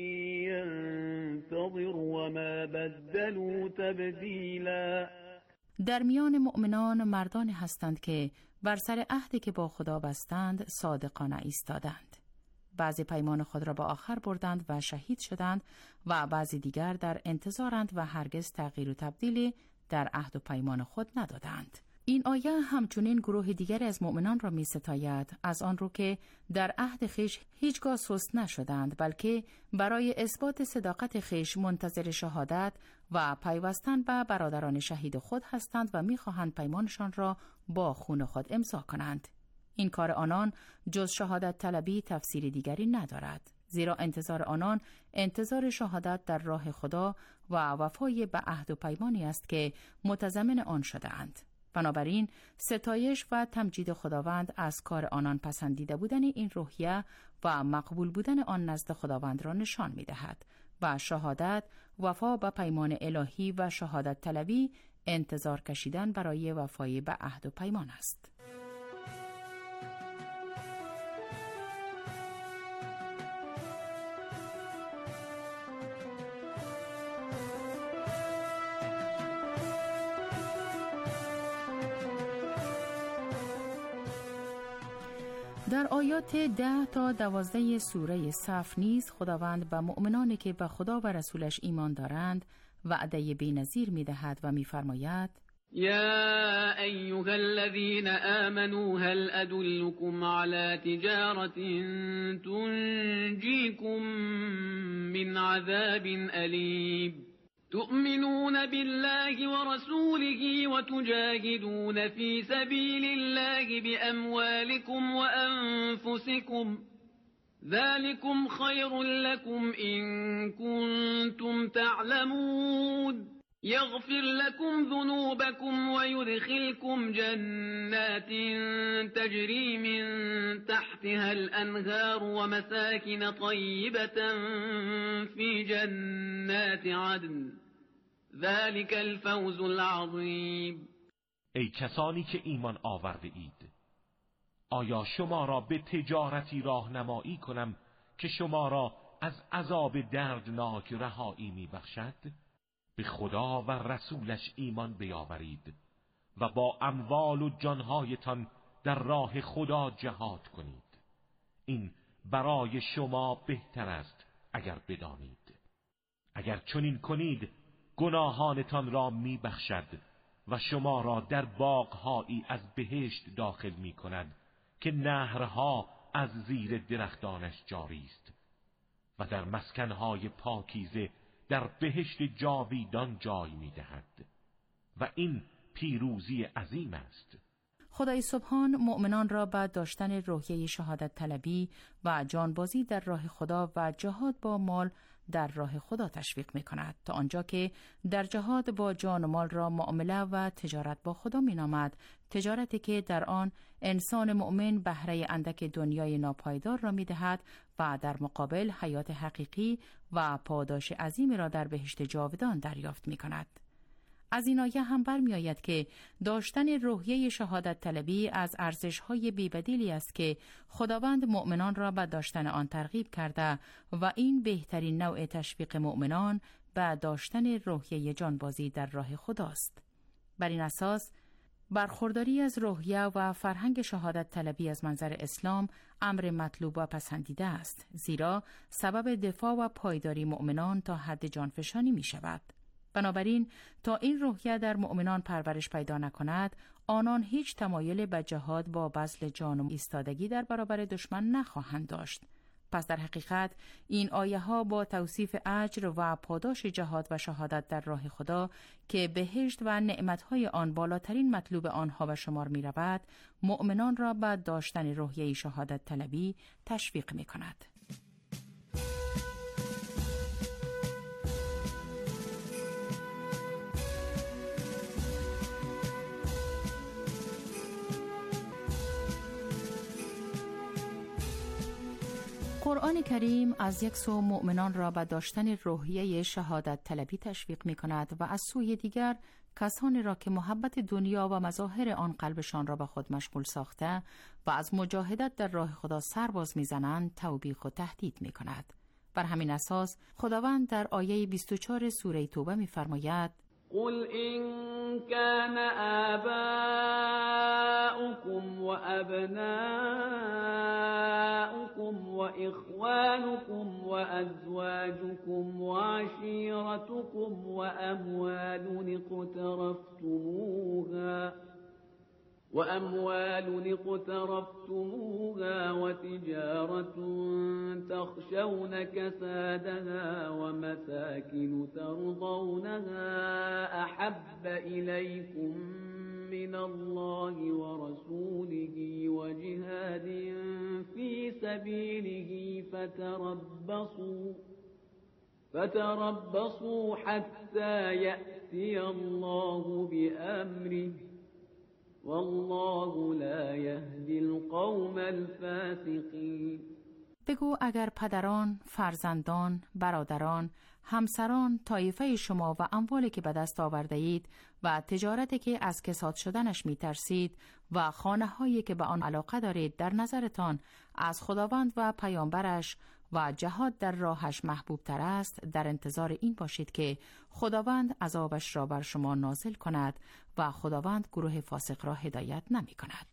ينتظر وما بدلوا تبدیلا. در میان مؤمنان مردان هستند که بر سر عهدی که با خدا بستند صادقانه ایستادند. بعضی پیمان خود را به آخر بردند و شهید شدند و بعضی دیگر در انتظارند و هرگز تغییر و تبدیلی در عهد و پیمان خود ندادند. این آیه همچنین گروه دیگر از مؤمنان را می ستاید، از آن رو که در عهد خویش هیچگاه سست نشدند، بلکه برای اثبات صداقت خویش منتظر شهادت و پیوستن به برادران شهید خود هستند و می خواهند پیمانشان را با خون خود امضا کنند. این کار آنان جز شهادت طلبی تفسیر دیگری ندارد، زیرا انتظار آنان انتظار شهادت در راه خدا و وفای به عهد و پیمانی است که متضمن آن شده‌اند. بنابراین ستایش و تمجید خداوند از کار آنان پسندیده بودن این روحیه و مقبول بودن آن نزد خداوند را نشان می دهد و شهادت وفا به پیمان الهی و شهادت طلبی انتظار کشیدن برای وفای به عهد و پیمان است. در آیات 10 تا 12 سوره صف نیز خداوند به مؤمنانی که به خدا و رسولش ایمان دارند وعده بی‌نظیر می‌دهد و می‌فرماید: يا أيها الذين آمنوا هل أدلكم على تجارة تنجيكم من عذاب أليم تؤمنون بالله ورسوله وتجاهدون في سبيل الله بأموالكم وأنفسكم ذلكم خير لكم إن كنتم تعلمون يغفر لكم ذنوبكم ويدخلكم جنات تجري من تحتها الأنهار ومساكن طيبة في جنات عدن ذلك الفوز العظیم. ای کسانی که ایمان آورده اید، آیا شما را به تجارتی راهنمایی کنم که شما را از عذاب دردناک رهایی میبخشد؟ به خدا و رسولش ایمان بیاورید و با اموال و جانهایتان در راه خدا جهاد کنید. این برای شما بهتر است اگر بدانید. اگر چنین کنید گناهانتان را میبخشد و شما را در باغهایی از بهشت داخل میکند که نهرها از زیر درختانش جاری است و در مسکنهای پاکیزه در بهشت جاویدان جای می‌دهد و این پیروزی عظیم است. خدای سبحان مؤمنان را به داشتن روحیه شهادت طلبی و جانبازی در راه خدا و جهاد با مال در راه خدا تشویق می‌کند، تا آنجا که در جهاد با جان و مال را معامله و تجارت با خدا می‌نامد، تجارتی که در آن انسان مؤمن بهره اندک دنیای ناپایدار را می‌دهد و در مقابل حیات حقیقی و پاداش عظیمی را در بهشت جاودان دریافت می‌کند. از این آیه هم برمی آید که داشتن روحیه شهادت طلبی از ارزش‌های بی‌بدیلی است که خداوند مؤمنان را به داشتن آن ترغیب کرده و این بهترین نوع تشویق مؤمنان به داشتن روحیه جانبازی در راه خداست. بر این اساس برخورداری از روحیه و فرهنگ شهادت طلبی از منظر اسلام امر مطلوب و پسندیده است، زیرا سبب دفاع و پایداری مؤمنان تا حد جانفشانی می شود. بنابراین تا این روحیه در مؤمنان پرورش پیدا نکند، آنان هیچ تمایل به جهاد با بذل جان و ایستادگی در برابر دشمن نخواهند داشت. پس در حقیقت این آیه ها با توصیف اجر و پاداش جهاد و شهادت در راه خدا که بهشت و نعمتهای آن بالاترین مطلوب آنها به شمار می رود، مؤمنان را به داشتن روحیه شهادت طلبی تشویق می کند. قرآن کریم از یک سو مؤمنان را به داشتن روحیه شهادت طلبی تشویق می کند و از سوی دیگر کسانی را که محبت دنیا و مظاهر آن قلبشان را به خود مشغول ساخته و از مجاهدت در راه خدا سرباز می زنند توبیخ و تهدید می کند. بر همین اساس خداوند در آیه 24 سوره توبه می فرماید: قل إن كان آباؤكم وأبناؤكم وإخوانكم وأزواجكم وعشيرتكم وأموال اقترفتموها وتجارة تخشون كسادها ومساكن ترضونها أحب إليكم من الله ورسوله وجهاد في سبيله فتربصوا حتى يأتي الله بأمره والله لا يهدي القوم الفاسقين. بگو اگر پدران، فرزندان، برادران، همسران، طایفه شما و اموالی که به دست آورده اید و تجارتی که از کساد شدنش می ترسید و خانه هایی که به آن علاقه دارید در نظرتان از خداوند و پیامبرش و جهاد در راهش محبوب تر است، در انتظار این باشید که خداوند عذابش را بر شما نازل کند و خداوند گروه فاسق را هدایت نمی کند.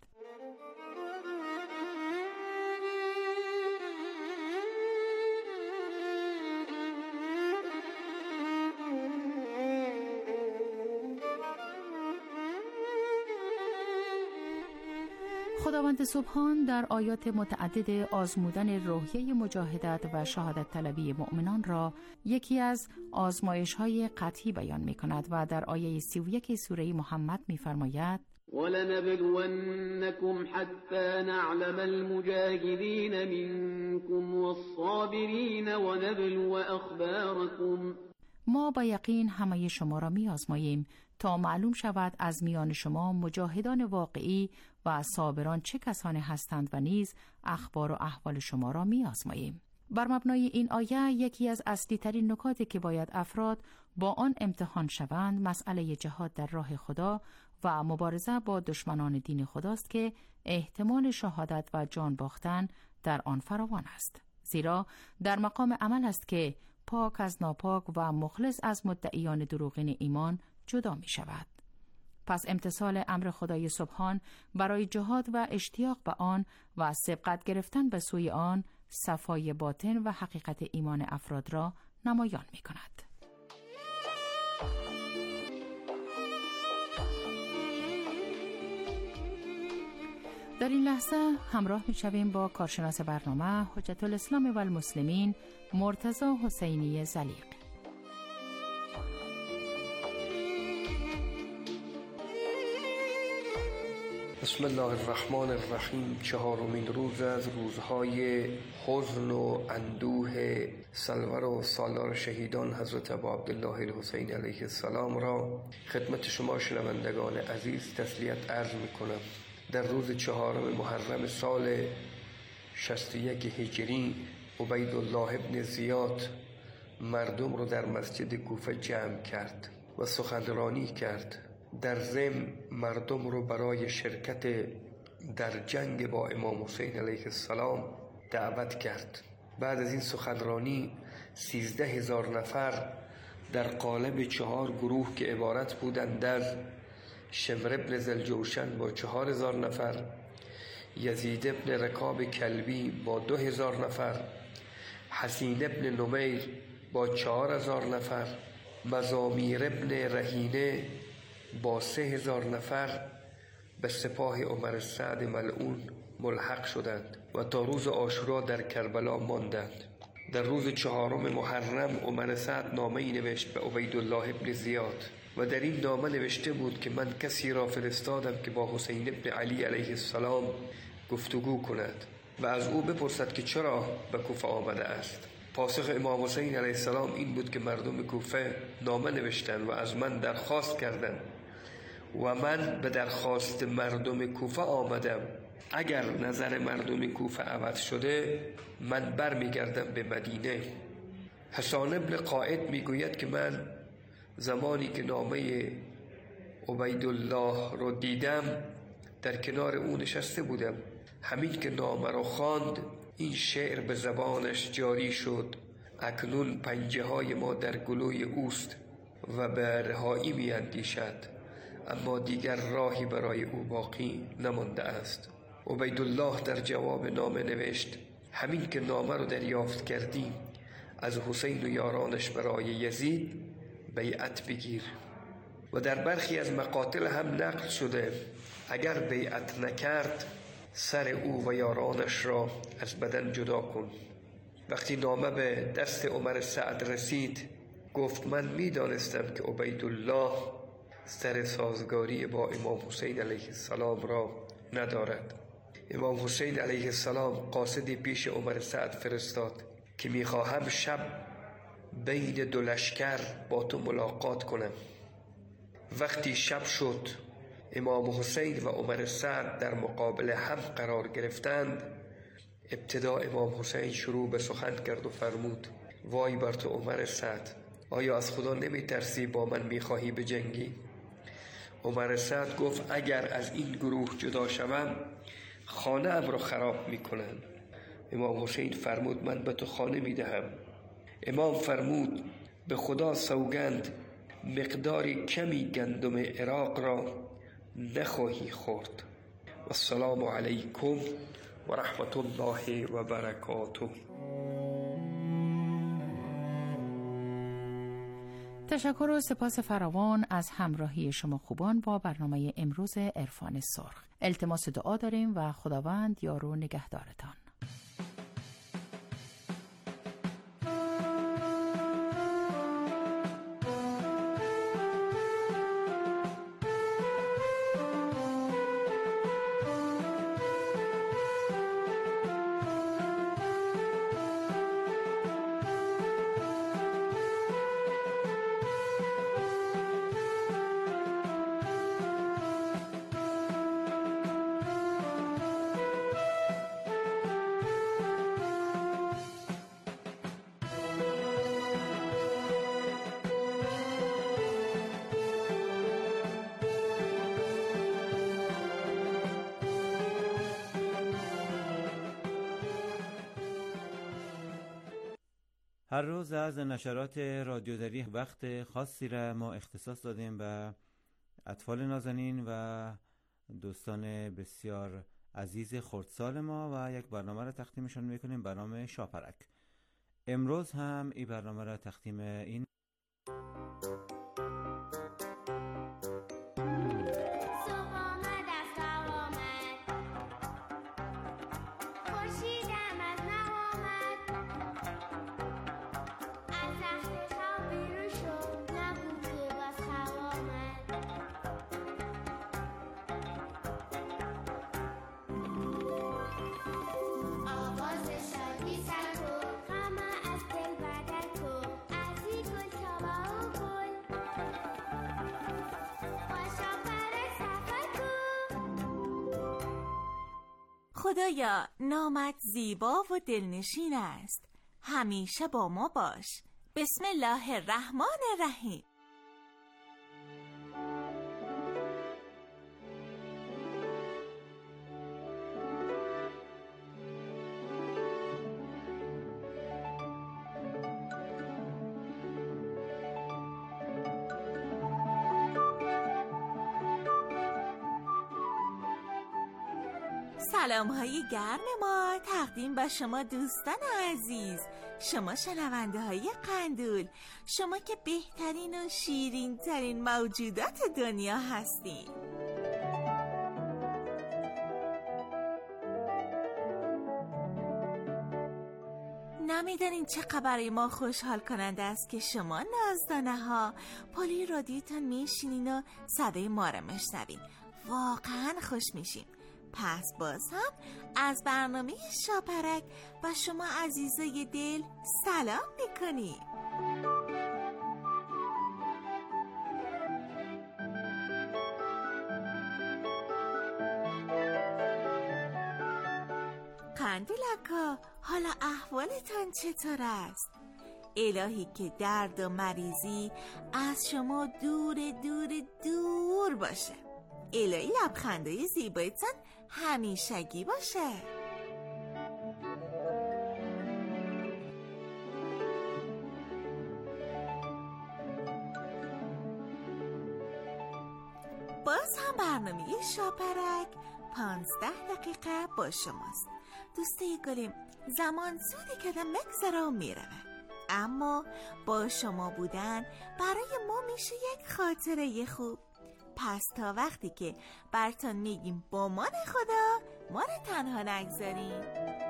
خداوند سبحان در آیات متعدد آزمودن روحیه مجاهدت و شهادت طلبی مؤمنان را یکی از آزمایش‌های قطعی بیان می‌کند و در آیه 31 سوره محمد می‌فرماید: وَلَنَبْلُوَنَّكُمْ حَتَّى نَعْلَمَ الْمُجَاهِدِينَ مِنكُمْ وَالصَّابِرِينَ وَنَبْلُوَ أَخْبَارَكُمْ. ما با یقین همه شما را می‌آزماییم تا معلوم شود از میان شما مجاهدان واقعی و صابران چه کسانی هستند و نیز اخبار و احوال شما را می‌آزماییم. بر مبنای این آیه یکی از اصلی ترین نکاتی که باید افراد با آن امتحان شوند مسئله جهاد در راه خدا و مبارزه با دشمنان دین خداست که احتمال شهادت و جان باختن در آن فراوان است. زیرا در مقام عمل است که پاک از ناپاک و مخلص از مدعیان دروغین ایمان جدا می شود. پس امتثال امر خدای سبحان برای جهاد و اشتیاق به آن و سبقت گرفتن به سوی آن صفای باطن و حقیقت ایمان افراد را نمایان می کند. در این لحظه همراه می شویم با کارشناس برنامه حجت الاسلام و المسلمین مرتضی حسینی زلیق. بسم الله الرحمن الرحیم. چهارمین روز از روزهای حزن و اندوه سرور و سالار شهیدان حضرت ابا عبدالله الحسین علیه السلام را خدمت شما شنوندگان عزیز تسلیت عرض میکنم. در روز چهارم محرم سال 61 هجری عبیدالله ابن زیاد مردم رو در مسجد کوفه جمع کرد و سخنرانی کرد. در ضمن مردم رو برای شرکت در جنگ با امام حسین علیه السلام دعوت کرد. بعد از این سخنرانی 13,000 نفر در قالب 4 گروه که عبارت بودند از شمر ابن ذوالجوشن با 4,000 نفر، یزید ابن رکاب کلبی با 2,000 نفر، حسین ابن نمیر با 4,000 نفر، مزامیر ابن رهینه با 3,000 نفر به سپاه عمر سعد ملعون ملحق شدند و تا روز عاشورا در کربلا ماندند. در روز چهارم محرم عمر سعد نامه‌ای نوشت به عبیدالله ابن زیاد و در این نامه نوشته بود که من کسی را فرستادم که با حسین ابن علی علیه السلام گفتگو کند و از او بپرسد که چرا به کوفه آمده است. پاسخ امام حسین علیه السلام این بود که مردم کوفه نامه نوشتند و از من درخواست کردند و من به درخواست مردم کوفه آمدم. اگر نظر مردم کوفه عوض شده من برمیگردم به مدینه. حسان ابن قائد میگوید که من زمانی که نامه عبیدالله رو دیدم در کنار او نشسته بودم. همین که نامه رو خواند این شعر به زبانش جاری شد: اکنون پنجه های ما در گلوی اوست و به رهایی می اندیشد، اما دیگر راهی برای او باقی نمانده است. عبیدالله در جواب نامه نوشت: همین که نامه رو دریافت کردیم از حسین و یارانش برای یزید بیعت بگیر. و در برخی از مقاتل هم نقل شده اگر بیعت نکرد سر او و یارانش را از بدن جدا کن. وقتی نامه به دست عمر سعد رسید گفت من میدانستم که عبیدالله سر سازگاری با امام حسین علیه السلام را ندارد. امام حسین علیه السلام قاصدی پیش عمر سعد فرستاد که میخواهم شب بین 2 لشکر با تو ملاقات کنم. وقتی شب شد امام حسین و عمر سعد در مقابل هم قرار گرفتند. ابتدا امام حسین شروع به سخن کرد و فرمود: وای بر تو عمر سعد، آیا از خدا نمی ترسی با من می خواهی به جنگی؟ عمر سعد گفت اگر از این گروه جدا شوم خانه ام را خراب می کنن. امام حسین فرمود من به تو خانه می دهم. امام فرمود به خدا سوگند مقداری کمی گندم عراق را نخواهی خورد. و السلام علیکم و رحمت الله و برکاته. تشکر و سپاس فراوان از همراهی شما خوبان با برنامه امروز عرفان سرخ. التماس دعا داریم و خداوند یار و نگهدارتان. هر روز از نشرات رادیو دری وقت خاصی را ما اختصاص دادیم به اطفال نازنین و دوستان بسیار عزیز خردسال ما و یک برنامه را تقدیمشان میکنیم، برنامه شاپرک. امروز هم این برنامه را تقدیم این خدایا نامت زیبا و دلنشین است، همیشه با ما باش. بسم الله الرحمن الرحیم. سلام‌های گرم ما تقدیم به شما دوستان عزیز، شما شنونده های قندول، شما که بهترین و شیرین ترین موجودات دنیا هستین. نمیدانین چه برای ما خوشحال کننده است که شما نازدانه ها پلی رادیوتان میشینین و صدای ما را میشنوین. واقعا خوش میشیم. پس باز هم از برنامه شاپرک و شما عزیزای دل سلام میکنیم. قندولکا، حالا احوالتان چطور است؟ الهی که درد و مریضی از شما دور دور دور باشه. الهی لبخندای زیبایتان همیشگی باشه. باز هم برنامه شاپرک 15 دقیقه با شماست. دوستای گلیم، زمان زودی که مگذره و میره، اما با شما بودن برای ما میشه یک خاطره خوب. پس تا وقتی که براتون میگیم با مان خدا، ما رو تنها نگذاریم.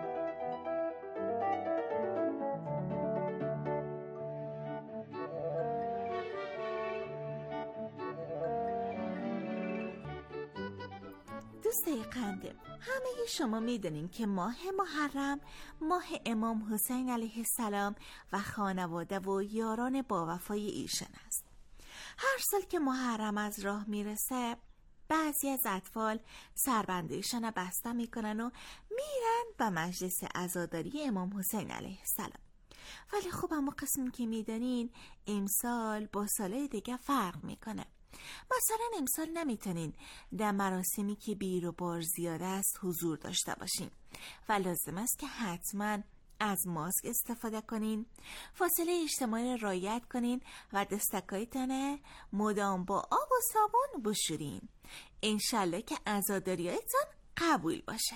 دوستای قندم، همه شما میدونین که ماه محرم ماه امام حسین علیه السلام و خانواده و یاران با وفای ایشان است. هر سال که محرم از راه میرسه، بعضی از اطفال سربندیشان بسته میکنن و میرن به مجلس عزاداری امام حسین علیه السلام. ولی خب اما قسمی که میدونین امسال با سالهای دیگه فرق میکنه. مثلا امسال نمیتونین در مراسمی که بیر و بار زیاده است حضور داشته باشین و لازم است که حتما از ماسک استفاده کنین، فاصله اجتماعی را رعایت کنین و دستکایتان مدام با آب و صابون بشورین. انشالله که عزاداریایتان قبول باشه.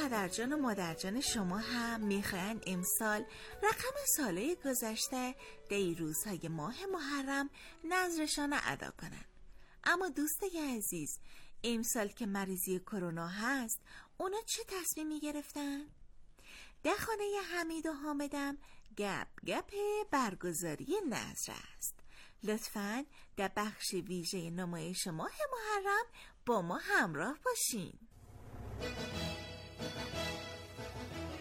پدرجان و مادرجان شما هم میخواین امسال رقم ساله گذشته در روزهای ماه محرم نذرشان ادا کنن. اما دوستای عزیز، امسال که مریضی کرونا هست، اونا چه تصمیمی گرفتن؟ در خانه حمید و حامدم گپ برگزاری نذر است. لطفاً در بخش ویژه نمایش ماه محرم با ما همراه باشین.